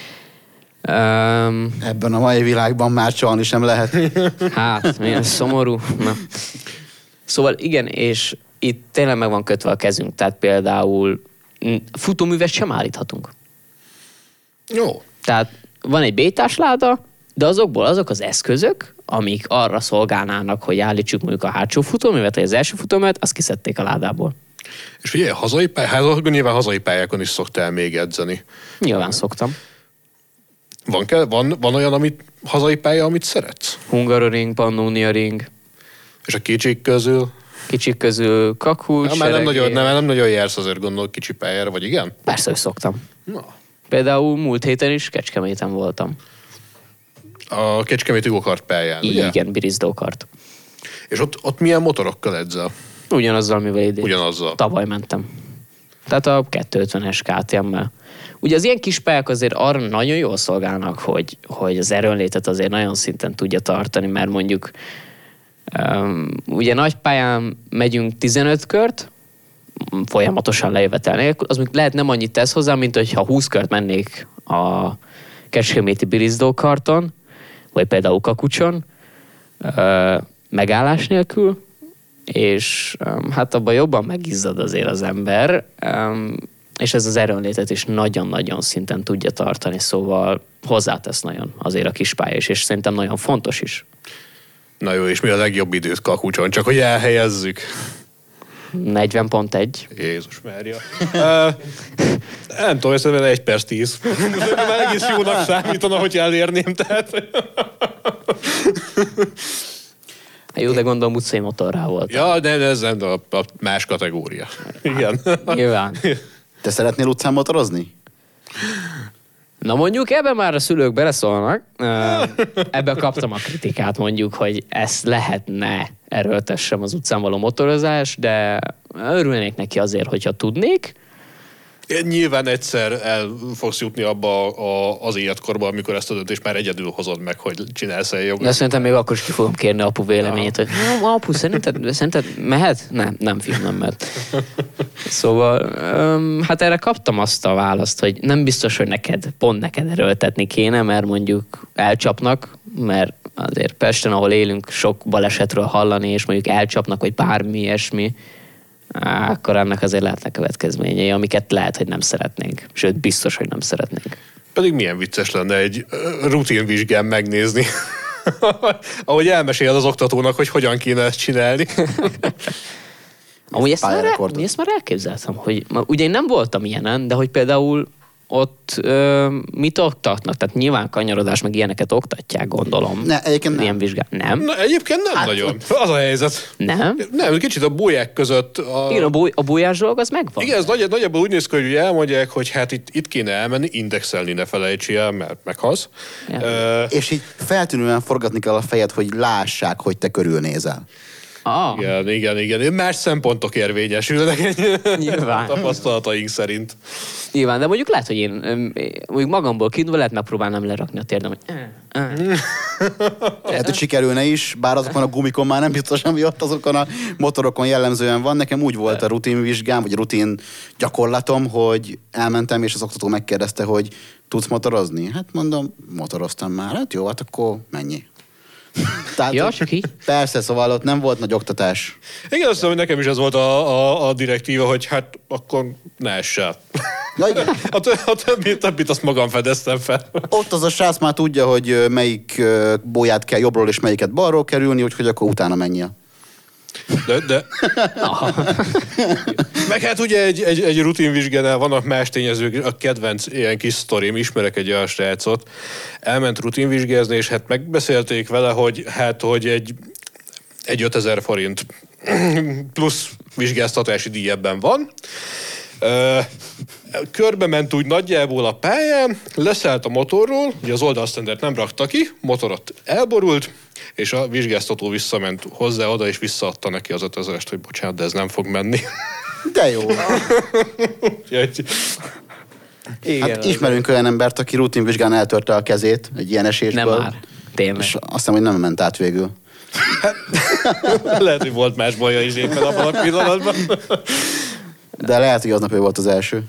[SPEAKER 6] Um,
[SPEAKER 4] Ebben a mai világban már csalni sem lehet.
[SPEAKER 6] hát, milyen szomorú. Na. Szóval igen, és itt tényleg meg van kötve a kezünk. Tehát például futóművet sem állíthatunk.
[SPEAKER 5] Jó.
[SPEAKER 6] Tehát van egy bétás láda, de azokból azok az eszközök, amik arra szolgálnának, hogy állítsuk mondjuk a hátsó futóművet, vagy az első futóművet, azt kiszedték a ládából.
[SPEAKER 5] És ugye hazai pályákon, nyilván hazai pályákon is szoktál még edzeni.
[SPEAKER 6] Nyilván szoktam.
[SPEAKER 5] Van, kell, van, van olyan amit, hazai pálya, amit szeretsz?
[SPEAKER 6] Hungaroring, Pannonia Ring,
[SPEAKER 5] És a kicsik közül?
[SPEAKER 6] kicsik közül Kakul,
[SPEAKER 5] Ja, már nem nagyon, nem, nem nagyon jársz azért gondolok kicsi pályára, vagy igen?
[SPEAKER 6] Persze, hogy szoktam.
[SPEAKER 5] Na.
[SPEAKER 6] Például múlt héten is Kecskeméten voltam.
[SPEAKER 5] A Kecskeméti go-kart pályán, ugye?
[SPEAKER 6] Igen, birizdókart.
[SPEAKER 5] És ott, ott milyen motorokkal edzel?
[SPEAKER 6] Ugyanazzal, mivel idén.
[SPEAKER 5] Ugyanazzal.
[SPEAKER 6] Tavaly mentem. Tehát a kétszázötvenes ká té em-mel. Ugye az ilyen kis pályák azért arra nagyon jól szolgálnak, hogy, hogy az erőnlétet azért nagyon szinten tudja tartani, mert mondjuk um, ugye nagy pályán megyünk tizenöt kört, folyamatosan lejövetel nélkül, az még lehet nem annyit tesz hozzá, mint hogyha húsz kört mennék a kecskeméti birizdókarton, vagy például Kakucson, uh, megállás nélkül, és um, hát abban jobban megizzad azért az ember, um, és ez az erőnlétet is nagyon-nagyon szinten tudja tartani, szóval hozzátesz nagyon azért a kispálya is, és szerintem nagyon fontos is.
[SPEAKER 5] Na jó, és mi a legjobb időt Kakucson? Csak hogy elhelyezzük.
[SPEAKER 6] negyven pont egy.
[SPEAKER 5] Jézus Mária. uh, nem tudom, ez egy perc tíz. Már egész jónak számítana, hogy elérném, tehát...
[SPEAKER 6] Jó, de gondolom utcai motorrá volt.
[SPEAKER 5] Ja, de ez nem a, a más kategória. Igen.
[SPEAKER 6] Nyilván.
[SPEAKER 4] Te szeretnél utcán motorozni?
[SPEAKER 6] Na mondjuk ebben már a szülők beleszólnak. Ebben kaptam a kritikát mondjuk, hogy ezt lehetne erőltessem az utcán való motorozás, de örülnék neki azért, hogyha tudnék.
[SPEAKER 5] Nyilván egyszer el fogsz jutni abba a, az életkorba, amikor ezt a döntést már egyedül hozod meg, hogy csinálsz egy jogot.
[SPEAKER 6] De szerintem még akkor is ki fogom kérni apu véleményét, hogy apu, szerinted, szerinted mehet? Nem, nem fiam, nem mehet. Szóval, öm, hát erre kaptam azt a választ, hogy nem biztos, hogy neked, pont neked erőltetni kéne, mert mondjuk elcsapnak, mert azért Pesten, ahol élünk, sok balesetről hallani, és mondjuk elcsapnak, vagy bármi ilyesmi, akkor ennek azért lehetnek következményei, amiket lehet, hogy nem szeretnénk. Sőt, biztos, hogy nem szeretnénk.
[SPEAKER 5] Pedig milyen vicces lenne egy rutinvizsgán megnézni, ahogy elmesél az oktatónak, hogy hogyan kéne ezt csinálni.
[SPEAKER 6] Amúgy ezt már, el, ezt már elképzeltem, hogy ugye én nem voltam ilyenen, de hogy például ott ö, mit oktatnak? Tehát nyilván kanyarodás, meg ilyeneket oktatják, gondolom.
[SPEAKER 4] Ne, egyébként nem.
[SPEAKER 6] Ilyen vizsgál. Nem?
[SPEAKER 5] Na, egyébként nem hát, nagyon. Az a helyzet.
[SPEAKER 6] Nem?
[SPEAKER 5] Nem, kicsit a bóják között. A...
[SPEAKER 6] Igen, a, bój, a bójás dolog az megvan.
[SPEAKER 5] Igen, ez nagy, nagyjából úgy néz ki, hogy elmondják, hogy hát itt, itt kéne elmenni, indexelni ne felejtsél el, mert meghalsz.
[SPEAKER 6] Ja.
[SPEAKER 5] Uh,
[SPEAKER 4] És így feltűnően forgatni kell a fejed, hogy lássák, hogy te körülnézel.
[SPEAKER 6] Ah.
[SPEAKER 5] Igen, igen, igen. Más szempontok érvényesülnek
[SPEAKER 6] Nyilván.
[SPEAKER 5] tapasztalataink szerint.
[SPEAKER 6] Nyilván, de mondjuk lehet, hogy én mondjuk magamból kiindulva lehet megpróbálnám lerakni a térdem, hogy
[SPEAKER 4] Lehet, hogy sikerülne is, bár azokon a gumikon már nem biztos, ami ott azokon a motorokon jellemzően van. Nekem úgy volt a rutinvizsgám, vagy rutin gyakorlatom, hogy elmentem, és az oktató megkérdezte, hogy tudsz motorozni? Hát mondom, motoroztam már. Hát jó, hát akkor mennyi. Tehát,
[SPEAKER 6] ja, csak így?
[SPEAKER 4] Persze, szóval ott nem volt nagy oktatás.
[SPEAKER 5] Igen, azt hiszem, hogy nekem is ez volt a, a, a direktíva, hogy hát akkor ne essel.
[SPEAKER 4] Ja, igen.
[SPEAKER 5] A, a többit, többit azt magam fedeztem fel.
[SPEAKER 4] Ott az a srác már tudja, hogy melyik bóját kell jobbról és melyiket balról kerülni, úgyhogy akkor utána menjél.
[SPEAKER 5] De, de... Meg hát ugye egy, egy, egy rutinvizsgánál vannak más tényezők, a kedvenc ilyen kis sztorim, ismerek egy olyan srácot, elment rutinvizsgázni, és hát megbeszélték vele, hogy hát, hogy egy, egy ötezer forint plusz vizsgáztatási díj ebben van. Körbe ment úgy nagyjából a pályán, leszállt a motorról, ugye az oldalsztendert nem rakta ki, motorot elborult, és a vizsgáztató visszament hozzá oda, és visszaadta neki az ötezerest, hogy bocsánat, de ez nem fog menni.
[SPEAKER 4] De jó.
[SPEAKER 6] Igen,
[SPEAKER 4] hát ismerünk olyan embert, aki rutinvizsgán eltörte a kezét egy ilyen esésből.
[SPEAKER 6] nem már. Tényleg.
[SPEAKER 4] És azt hiszem, hogy nem ment át végül.
[SPEAKER 5] Lehet, hogy volt más baja is éppen abban a pillanatban.
[SPEAKER 4] De lehet, hogy aznap ő volt az első.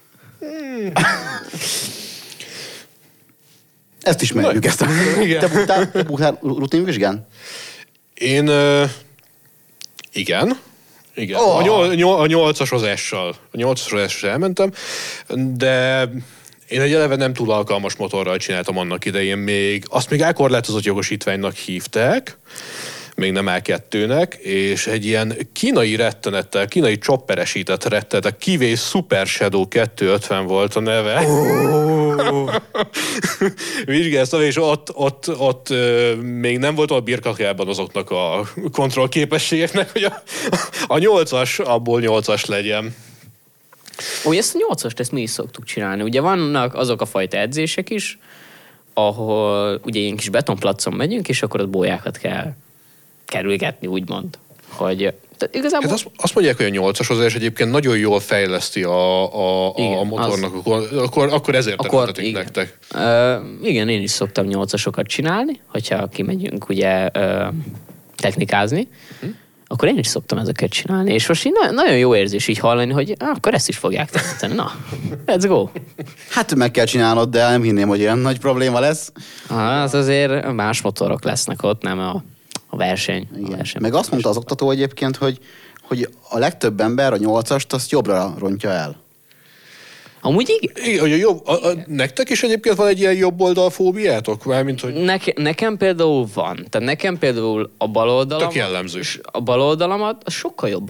[SPEAKER 4] Ezt ismerjük, ezt a...
[SPEAKER 5] Igen.
[SPEAKER 4] Te buktál, te buktál rutinvizsgán?
[SPEAKER 5] Én... Uh, igen. Igen.
[SPEAKER 4] Oh.
[SPEAKER 5] A, nyol, nyol, a nyolcas S-sal. A nyolcas S-sal elmentem, de én egy eleve nem túl alkalmas motorral csináltam annak idején még. Azt még elkorlátozott jogosítványnak hívták, még nem á kettőnek, és egy ilyen kínai rettenettel, kínai chopperesített rettenet, a Kiwei Super Shadow kétszázötven volt a neve. Oh. Vizsgáztam, és ott, ott, ott még nem volt a birkakjában azoknak a kontrollképességeknek, hogy a, a nyolcas abból nyolcas legyen.
[SPEAKER 6] Úgy ezt a nyolcast, ezt mi is szoktuk csinálni. Ugye vannak azok a fajta edzések is, ahol ugye ilyen kis betonplacon megyünk, és akkor ott bójákat kell kerülgetni, úgymond. Hogy, igazából...
[SPEAKER 5] Hát azt, azt mondják, hogy a nyolcasozás egyébként nagyon jól fejleszti a, a, igen, a motornak, az... akkor, akkor, akkor ezért tekintetik nektek.
[SPEAKER 6] Uh, igen, én is szoktam nyolcasokat csinálni, hogyha kimegyünk ugye uh, technikázni, hm? akkor én is szoktam ezeket csinálni. És most így na- nagyon jó érzés így hallani, hogy ah, akkor ezt is fogják tekinteni. Na, let's go.
[SPEAKER 4] Hát meg kell csinálnod, de nem hinném, hogy olyan nagy probléma lesz.
[SPEAKER 6] Ah, az azért más motorok lesznek ott, nem a A verseny. A verseny.
[SPEAKER 4] Meg azt mondta az oktató egyébként, hogy, hogy a legtöbb ember a nyolcast azt jobbra rontja el.
[SPEAKER 6] Amúgy igen.
[SPEAKER 5] Igen, hogy a jobb, a, a, nektek is egyébként van egy ilyen jobb oldalfóbiátok? Mármint, hogy...
[SPEAKER 6] Neke, nekem például van. Tehát nekem például a bal oldalam...
[SPEAKER 5] Tök jellemző.
[SPEAKER 6] A bal oldalamat sokkal jobban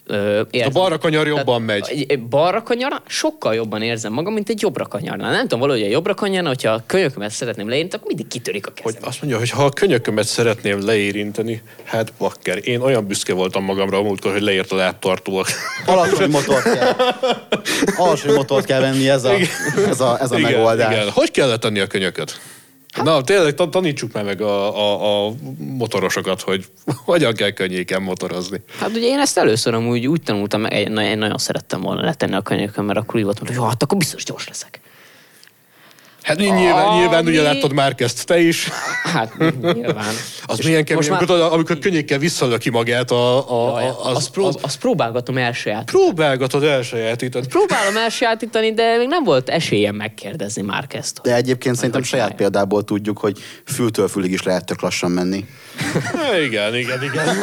[SPEAKER 5] A balra kanyar jobban megy.
[SPEAKER 6] Egy, egy balra kanyar sokkal jobban érzem magam, mint egy jobbra kanyarnál. Nem tudom, valahogy a jobbra kanyarnál, hogyha a könyökömet szeretném leérni, akkor mindig kitörik a kezem.
[SPEAKER 5] Hogy azt mondja, hogy ha a könyökömet szeretném leérinteni, hát bakker. Én olyan büszke voltam magamra a múltkor, hogy leért a lábtartóak.
[SPEAKER 4] Alacsony motort kell. Alacsony motort kell venni, ez a, ez a, ez a
[SPEAKER 5] igen,
[SPEAKER 4] megoldás.
[SPEAKER 5] Igen. Hogy kell letenni a könyököt? Na, tényleg tanítsuk már meg a, a, a motorosokat, hogy hogyan kell könnyéken motorozni.
[SPEAKER 6] Hát ugye én ezt először amúgy úgy tanultam meg, én nagyon szerettem volna letenni a könyökön, mert akkor úgy volt, hogy jó, hát akkor biztos gyors leszek.
[SPEAKER 5] Hát nyilván,
[SPEAKER 6] Ami...
[SPEAKER 5] nyilván ugye láttad már ezt te is.
[SPEAKER 6] Hát nyilván.
[SPEAKER 5] Az milyen kemény, már... amikor, amikor könnyékkel visszalöki magát a... a,
[SPEAKER 6] Jaj,
[SPEAKER 5] a az,
[SPEAKER 6] azt, prób-
[SPEAKER 5] az...
[SPEAKER 6] azt próbálgatom elsajátítani.
[SPEAKER 5] Próbálgatod elsajátítani.
[SPEAKER 6] Próbálom elsajátítani, de még nem volt esélyem megkérdezni már ezt.
[SPEAKER 4] De egyébként szerintem saját példából tudjuk, hogy fültől fülig is lehet tök lassan menni.
[SPEAKER 5] igen, igen, igen.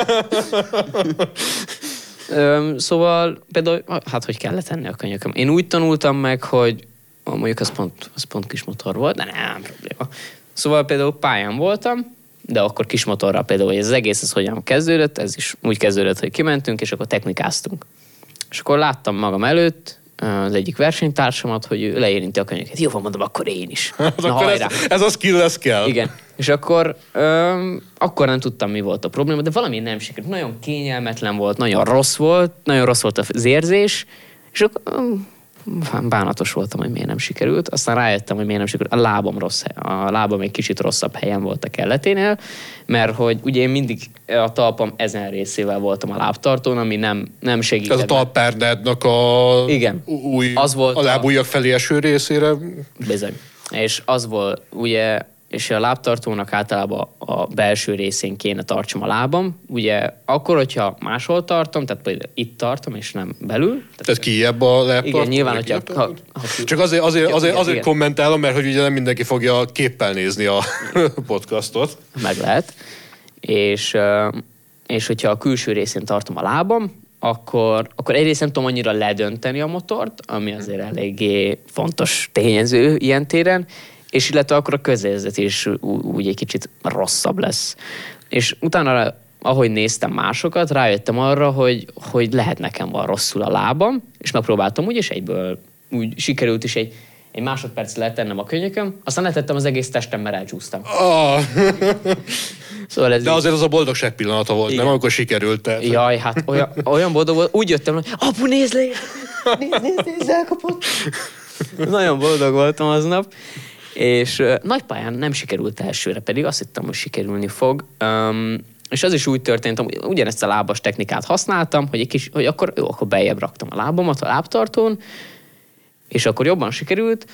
[SPEAKER 6] Öm, szóval például, hát hogy kell letenni a könyököm. Én úgy tanultam meg, hogy mondjuk az pont, az pont kis motor volt, de nem probléma. Szóval például pályán voltam, de akkor kis motorral például, hogy ez az egész ez hogyan kezdődött, ez is úgy kezdődött, hogy kimentünk, és akkor technikáztunk. És akkor láttam magam előtt az egyik versenytársamat, hogy ő leérinti a könyöket. Jó, van, mondom, akkor én is.
[SPEAKER 5] Hát
[SPEAKER 6] Na,
[SPEAKER 5] akkor ez, ez a skill, ez kell.
[SPEAKER 6] Igen. És akkor, öm, akkor nem tudtam, mi volt a probléma, de valami nem sikerült. Nagyon kényelmetlen volt, nagyon rossz volt, nagyon rossz volt az érzés, és akkor öm, bánatos voltam, hogy miért nem sikerült. Aztán rájöttem, hogy miért nem sikerült. A lábam rossz, a lábam egy kicsit rosszabb helyen volt a kelleténél, mert hogy ugye én mindig a talpam ezen részével voltam a lábtartón, ami nem, nem segített.
[SPEAKER 5] Ez a talpárnádnak a
[SPEAKER 6] igen.
[SPEAKER 5] új,
[SPEAKER 6] az volt
[SPEAKER 5] a lábujjak felé eső részére.
[SPEAKER 6] Bizony. És az volt, ugye, és a lábtartónak általában a belső részén kéne tartsam a lábam. Ugye akkor, hogyha máshol tartom, tehát például itt tartom, és nem belül. Tehát,
[SPEAKER 5] tehát kijebb a lábtartó?
[SPEAKER 6] Igen, nyilván, hogyha... Ha, ha,
[SPEAKER 5] Csak azért, azért, azért,
[SPEAKER 6] igen,
[SPEAKER 5] azért
[SPEAKER 6] igen.
[SPEAKER 5] kommentálom, mert hogy ugye nem mindenki fogja képpel nézni a podcastot.
[SPEAKER 6] Meg lehet. És, és hogyha a külső részén tartom a lábam, akkor, akkor egyrészt nem tudom annyira ledönteni a motort, ami azért eléggé fontos tényező ilyen téren, és illetve akkor a közérzet is úgy egy kicsit rosszabb lesz. És utána, ahogy néztem másokat, rájöttem arra, hogy, hogy lehet nekem van rosszul a lábam, és megpróbáltam úgy, és egyből úgy sikerült is egy, egy másodperc letennem a könyököm, aztán letettem az egész testem, mert elcsúsztam.
[SPEAKER 5] Oh.
[SPEAKER 6] Szóval ez
[SPEAKER 5] de azért az a boldogság pillanata volt, igen. Nem amikor sikerült. Tehát.
[SPEAKER 6] Jaj, hát olyan, olyan boldog volt, úgy jöttem, hogy apu, nézd le, nézd, nézd, nézd, elkapott. Nagyon boldog voltam aznap. És uh, nagypályán nem sikerült elsőre, pedig azt hittem, hogy sikerülni fog. Um, és az is úgy történt, hogy ugyanezt a lábas technikát használtam, hogy, egy kis, hogy akkor jó, akkor beljebb raktam a lábamat a lábtartón, és akkor jobban sikerült,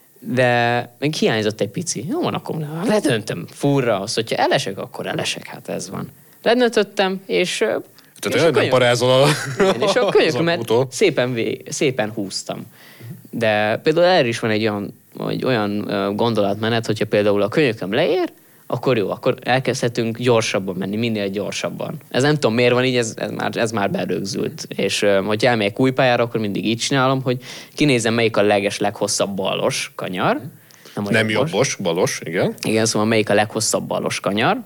[SPEAKER 6] de még hiányzott egy pici. Jó van, akkor ledöntöm furra, azt, hogyha elesek, akkor elesek, hát ez van. Ledöntöttem, és...
[SPEAKER 5] Tehát nem parázol a...
[SPEAKER 6] És a könyökömet szépen, vé, szépen húztam. De például erre is van egy olyan, egy olyan gondolatmenet, hogyha például a könyököm leér, akkor jó, akkor elkezdhetünk gyorsabban menni, minél gyorsabban. Ez nem tudom, miért van így, ez, ez, már, ez már berögzült. És hogyha elmegyek új pályára, akkor mindig így csinálom, hogy kinézem, melyik a leges, leghosszabb balos kanyar.
[SPEAKER 5] Nem, nem jobbos. jobbos, balos, igen.
[SPEAKER 6] Igen, szóval melyik a leghosszabb balos kanyar.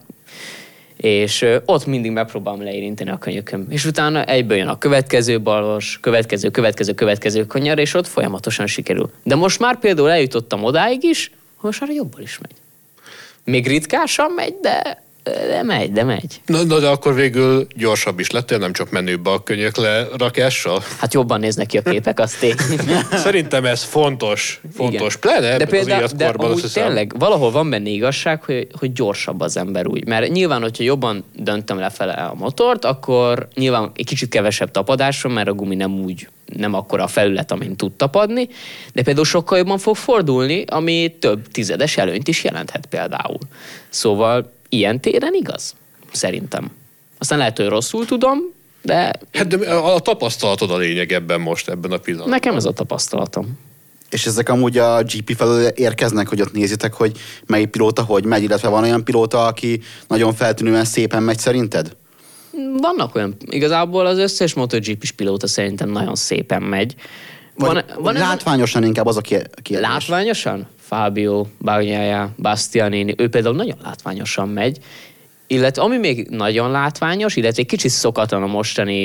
[SPEAKER 6] És ö, ott mindig megpróbálom leérinteni a könyököm. És utána egyből jön a következő balos, következő, következő, következő kanyar, és ott folyamatosan sikerül. De most már például eljutottam odáig is, hogy most már jobban is megy. Még ritkásan megy, de, de megy, de megy.
[SPEAKER 5] Na, na, de akkor végül gyorsabb is lettél, nem csak menőbb a könyök lerakással?
[SPEAKER 6] Hát jobban néznek ki a képek, azt tény.
[SPEAKER 5] Szerintem ez fontos, fontos. Pláne
[SPEAKER 6] de például,
[SPEAKER 5] az életkorban.
[SPEAKER 6] De tényleg, valahol van benne igazság, hogy, hogy gyorsabb az ember úgy. Mert nyilván, hogyha jobban döntöm lefele a motort, akkor nyilván egy kicsit kevesebb tapadásom, mert a gumi nem úgy, nem akkora a felület, amin tud tapadni, de például sokkal jobban fog fordulni, ami több tizedes előnyt is jelenthet például. Szóval ilyen téren igaz, szerintem. Aztán lehet, hogy rosszul tudom, de...
[SPEAKER 5] Hát de a tapasztalatod a lényeg ebben most, ebben a pillanatban.
[SPEAKER 6] Nekem ez a tapasztalatom.
[SPEAKER 4] És ezek amúgy a gé pé felől érkeznek, hogy ott nézitek, hogy melyik pilóta hogy megy, illetve van olyan pilóta, aki nagyon feltűnően szépen megy szerinted?
[SPEAKER 6] Vannak olyan, igazából az összes MotoGP-s pilóta szerintem nagyon szépen megy.
[SPEAKER 4] Van, van látványosan inkább az a kérdés.
[SPEAKER 6] Látványosan? Fábio, Bagnaia, Bastianini, ő például nagyon látványosan megy. Illetve ami még nagyon látványos, illetve egy kicsit szokatlan a mostani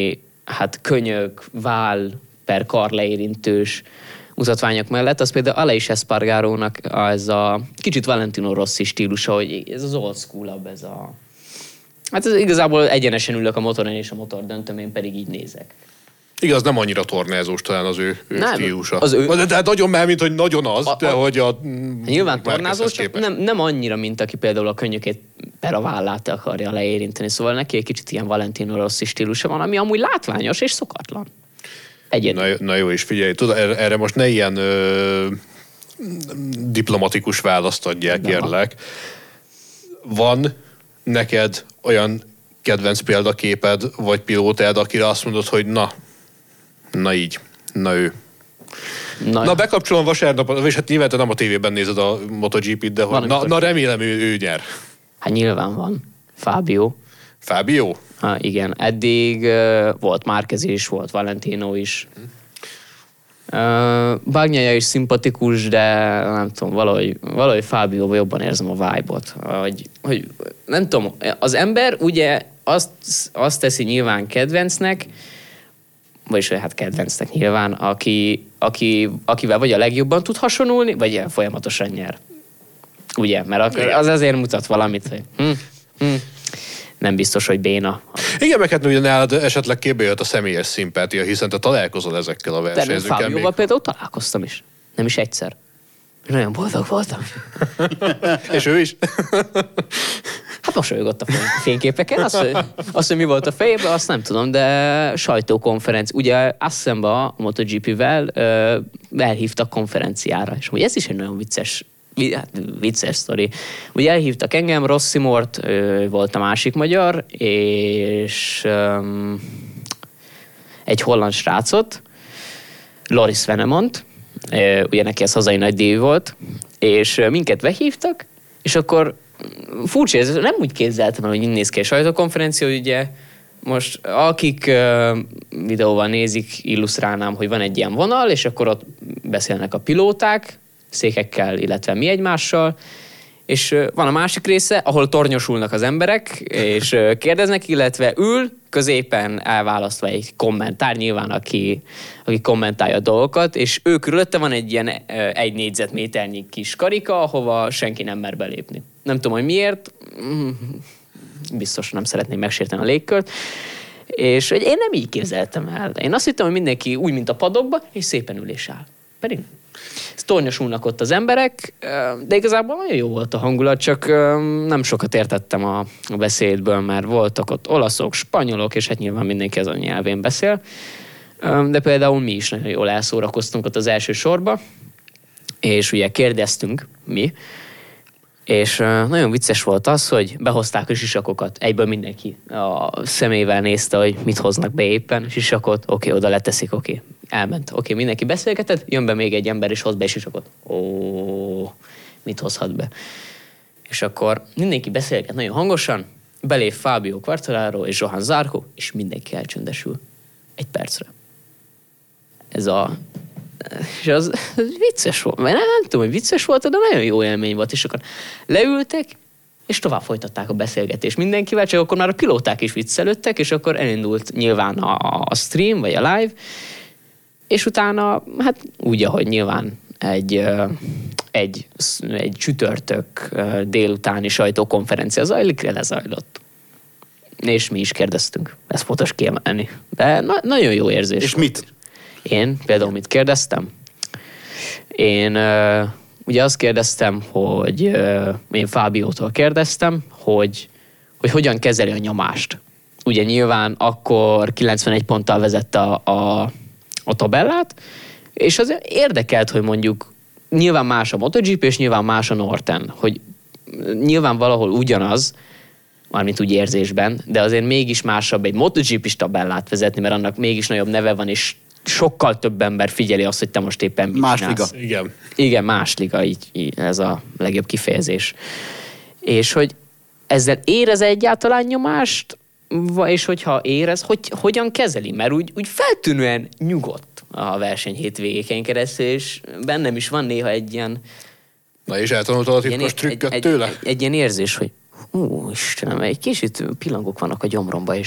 [SPEAKER 6] hát könyök, váll per kar leérintős mutatványok mellett, az például Aleix Espargarónak ez a kicsit Valentino Rossi stílusa, hogy ez az old school-abb, ez a... Hát ez igazából egyenesen ülök a motoron, és a motor döntöm, én pedig így nézek.
[SPEAKER 5] Igaz, nem annyira tornázós talán az ő, ő
[SPEAKER 6] nem,
[SPEAKER 5] stílusa.
[SPEAKER 6] Az ő...
[SPEAKER 5] De, de nagyon már, mint hogy nagyon az, a, de a... hogy a...
[SPEAKER 6] Nyilván tornázós, csak nem, nem annyira, mint aki például a könnyökét per a vállát akarja leérinteni. Szóval neki egy kicsit ilyen Valentino Rossi stílusa van, ami amúgy látványos és szokatlan. Na,
[SPEAKER 5] na jó, és figyelj, tudod, erre, erre most ne ilyen ö, diplomatikus választ adjál, kérlek. Van neked olyan kedvenc példaképed, vagy pilótád, akire azt mondod, hogy na, na így, na ő. Na, na bekapcsolom vasárnap, és hát nyilván te nem a tévében nézed a MotoGP-t, de hogy na, na remélem ő, ő nyer. Hát
[SPEAKER 6] nyilván van. Fábio.
[SPEAKER 5] Fábio?
[SPEAKER 6] Ha, igen. Eddig uh, volt Márquez is, volt Valentino is. Uh, Bagnaia is szimpatikus, de nem tudom, valahogy, valahogy Fábióban jobban érzem a vibe-ot. Hogy, hogy nem tudom, az ember ugye azt, azt teszi nyilván kedvencnek, vagyis hát kedvencnek nyilván, aki, aki, akivel vagy a legjobban tud hasonulni, vagy folyamatosan nyer. Ugye? Mert az azért mutat valamit, hogy hm, hm, nem biztos, hogy béna.
[SPEAKER 5] Igen, meg hát ugye nálad esetleg képbe jött a személyes szimpátia, hiszen te találkozol ezekkel a versenyzőkkel.
[SPEAKER 6] De Fábióval még... például találkoztam is. Nem is egyszer. Nagyon boldog voltam.
[SPEAKER 5] És ő is?
[SPEAKER 6] Hát mosolygott a fényképeken. Azt, hogy, azt, hogy mi volt a fejében, azt nem tudom, de sajtókonferenc. Ugye Assenba a MotoGP-vel elhívtak konferenciára. És ugye ez is egy nagyon vicces Hát, vicces sztori. Ugye elhívtak engem, Rossimort, ő volt a másik magyar, és um, egy holland srácot, Loris Venemont, ugye neki ez hazai nagy díj volt, és minket behívtak, és akkor furcsa, ez nem úgy képzeltem el, hogy így néz ki a sajtókonferencia, hogy ugye most akik uh, videóval nézik, illusztrálnám, hogy van egy ilyen vonal, és akkor ott beszélnek a pilóták, székekkel, illetve mi egymással, és van a másik része, ahol tornyosulnak az emberek, és kérdeznek, illetve ül középen elválasztva egy kommentár, nyilván aki, aki kommentálja a dolgokat, és ő körülötte van egy ilyen egy négyzetméternyi kis karika, ahova senki nem mer belépni. Nem tudom, hogy miért, biztos nem szeretném megsérteni a légkört, és én nem így képzeltem el. Én azt hittem, hogy mindenki úgy, mint a padokba, és szépen ül és áll. Pedig tornyosulnak ott az emberek, de igazából nagyon jó volt a hangulat, csak nem sokat értettem a beszédből, mert voltak ott olaszok, spanyolok, és hát nyilván mindenki az a nyelvén beszél. De például mi is nagyon jól elszórakoztunk ott az első sorba, és ugye kérdeztünk mi, és nagyon vicces volt az, hogy behozták a sisakokat. Egyből mindenki a szemével nézte, hogy mit hoznak be éppen, sisakot, oké, oda leteszik, oké, elment. Oké, mindenki beszélgetett, jön be még egy ember, és hoz be egy sisakot. Ó, mit hozhat be? És akkor mindenki beszélget nagyon hangosan, belép Fábio Quartararo és Johan Zarco, és mindenki elcsöndesül. Egy percre. Ez a... És az, az vicces volt. Mert nem, nem tudom, hogy vicces volt, de nagyon jó élmény volt. És akkor leültek, és tovább folytatták a beszélgetést mindenkivel, csak akkor már a pilóták is viccelődtek, és akkor elindult nyilván a, a stream, vagy a live, és utána, hát úgy, ahogy nyilván egy, egy, egy csütörtök délutáni sajtókonferencia zajlik, lezajlott. És mi is kérdeztünk. Ez fontos kiemelni. De na, nagyon jó érzés.
[SPEAKER 4] És
[SPEAKER 6] volt.
[SPEAKER 4] mit?
[SPEAKER 6] Én például mit kérdeztem? Én uh, ugye azt kérdeztem, hogy uh, én Fábiótól kérdeztem, hogy, hogy hogyan kezeli a nyomást. Ugye nyilván akkor kilencvenegy ponttal vezette a, a, a tabellát, és az érdekelt, hogy mondjuk nyilván más a MotoGP, és nyilván más a Norton, hogy nyilván valahol ugyanaz, mármint úgy érzésben, de azért mégis másabb egy MotoGP-s tabellát vezetni, mert annak mégis nagyobb neve van, és sokkal több ember figyeli azt, hogy te most éppen mit
[SPEAKER 4] más
[SPEAKER 6] csinálsz.
[SPEAKER 5] Liga. Igen.
[SPEAKER 6] Igen, más liga, így, így ez a legjobb kifejezés. És hogy ezzel érez egyáltalán nyomást, és hogyha érez, hogy hogyan kezeli? Mert úgy, úgy feltűnően nyugodt a verseny hétvégéken keresztül, és bennem is van néha egy ilyen...
[SPEAKER 5] Na és eltanultad a titkos trükköt
[SPEAKER 6] egy,
[SPEAKER 5] tőle?
[SPEAKER 6] Egy, egy, egy ilyen érzés, hogy ú, Istenem, egy kicsit pillangok vannak a gyomromba, és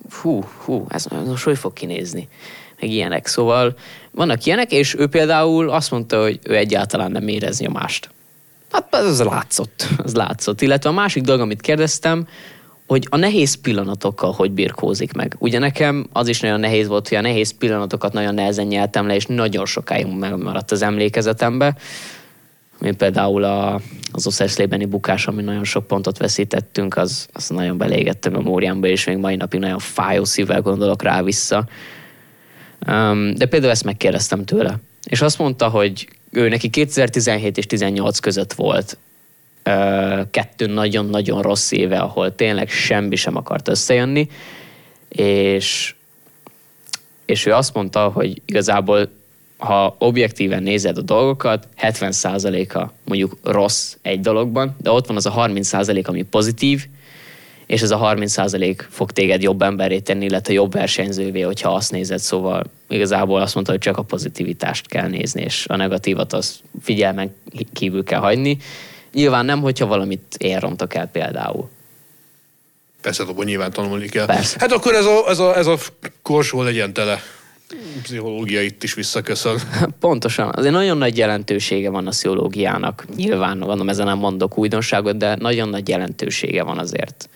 [SPEAKER 6] hú, hú, ez most hogy fog kinézni? Meg ilyenek. Szóval vannak ilyenek, és ő például azt mondta, hogy ő egyáltalán nem érez nyomást. Hát ez látszott, az látszott. Illetve a másik dolog, amit kérdeztem, hogy a nehéz pillanatokkal hogy birkózik meg. Ugye nekem az is nagyon nehéz volt, hogy a nehéz pillanatokat nagyon nehezen nyeltem le, és nagyon sokáig megmaradt az emlékezetembe. Mint például a, az Osserslébeni bukás, ami nagyon sok pontot veszítettünk, az, az nagyon belégett a memóriámba, és még mai napig nagyon fájó szívvel gondolok rá vissza. Um, de például ezt megkérdeztem tőle. És azt mondta, hogy ő neki kétezer-tizenhét és tizennyolc között volt uh, kettő nagyon-nagyon rossz éve, ahol tényleg semmi sem akart összejönni, és, és ő azt mondta, hogy igazából ha objektíven nézed a dolgokat, hetven százaléka mondjuk rossz egy dologban, de ott van az a harminc százalék, ami pozitív, és ez a harminc százalék fog téged jobb emberré tenni, illetve jobb versenyzővé, hogyha azt nézed. Szóval igazából azt mondta, hogy csak a pozitivitást kell nézni, és a negatívat az figyelmen kívül kell hagyni. Nyilván nem, hogyha valamit én rontok el például.
[SPEAKER 5] Persze, abban nyilván tanulni kell.
[SPEAKER 6] Persze.
[SPEAKER 5] Hát akkor ez a, ez a, ez a korsó legyen tele. Pszichológia itt is visszaköszön.
[SPEAKER 6] Pontosan. Azért nagyon nagy jelentősége van a pszichológiának. Nyilván, mondom, ezen nem mondok újdonságot, de nagyon nagy jelentősége van azért.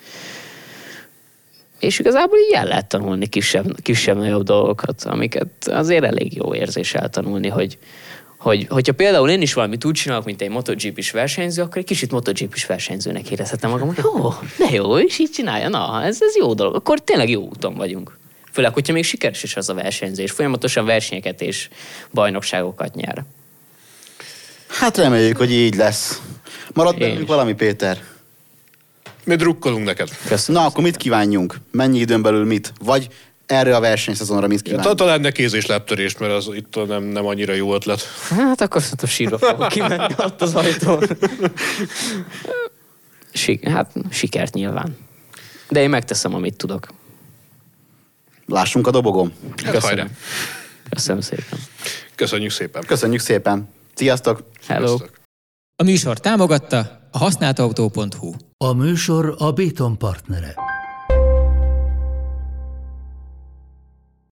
[SPEAKER 6] És igazából így el lehet tanulni kisebb, kisebb-nagyobb dolgokat, amiket azért elég jó érzés eltanulni, hogy, hogy hogyha például én is valamit úgy csinálok, mint egy MotoGP-s versenyző, akkor egy kicsit MotoGP-s versenyzőnek érezhetem magam, hogy ó, de jó, és így csinálja, na, ez, ez jó dolog, akkor tényleg jó úton vagyunk. Főleg, hogyha még sikeres is az a versenyzés, folyamatosan versenyeket és bajnokságokat nyer.
[SPEAKER 4] Hát reméljük, hogy így lesz. Marad
[SPEAKER 6] Én
[SPEAKER 4] bennünk
[SPEAKER 6] is.
[SPEAKER 4] valami, Péter?
[SPEAKER 5] Mi drukkolunk neked.
[SPEAKER 6] Köszönöm.
[SPEAKER 4] Na, akkor mit kívánjunk? Mennyi időn belül mit? Vagy erre a versenyszezonra mit
[SPEAKER 5] Ja,
[SPEAKER 4] kívánunk?
[SPEAKER 5] talán ne kéz és lábtörést, mert az itt nem, nem annyira jó ötlet.
[SPEAKER 6] Hát akkor szerintem sírva fogok kimenni ott az ajtón. Sik- hát sikert nyilván. De én megteszem, amit tudok.
[SPEAKER 4] Lássunk a dobogom.
[SPEAKER 5] Hát
[SPEAKER 6] Köszönöm.
[SPEAKER 5] hajrá.
[SPEAKER 6] Köszönöm szépen.
[SPEAKER 5] Köszönjük szépen.
[SPEAKER 4] Köszönjük szépen. Sziasztok!
[SPEAKER 6] Hello.
[SPEAKER 5] Sziasztok.
[SPEAKER 3] A műsort támogatta a használtautó pont hu.
[SPEAKER 1] A műsor a Béton partnere.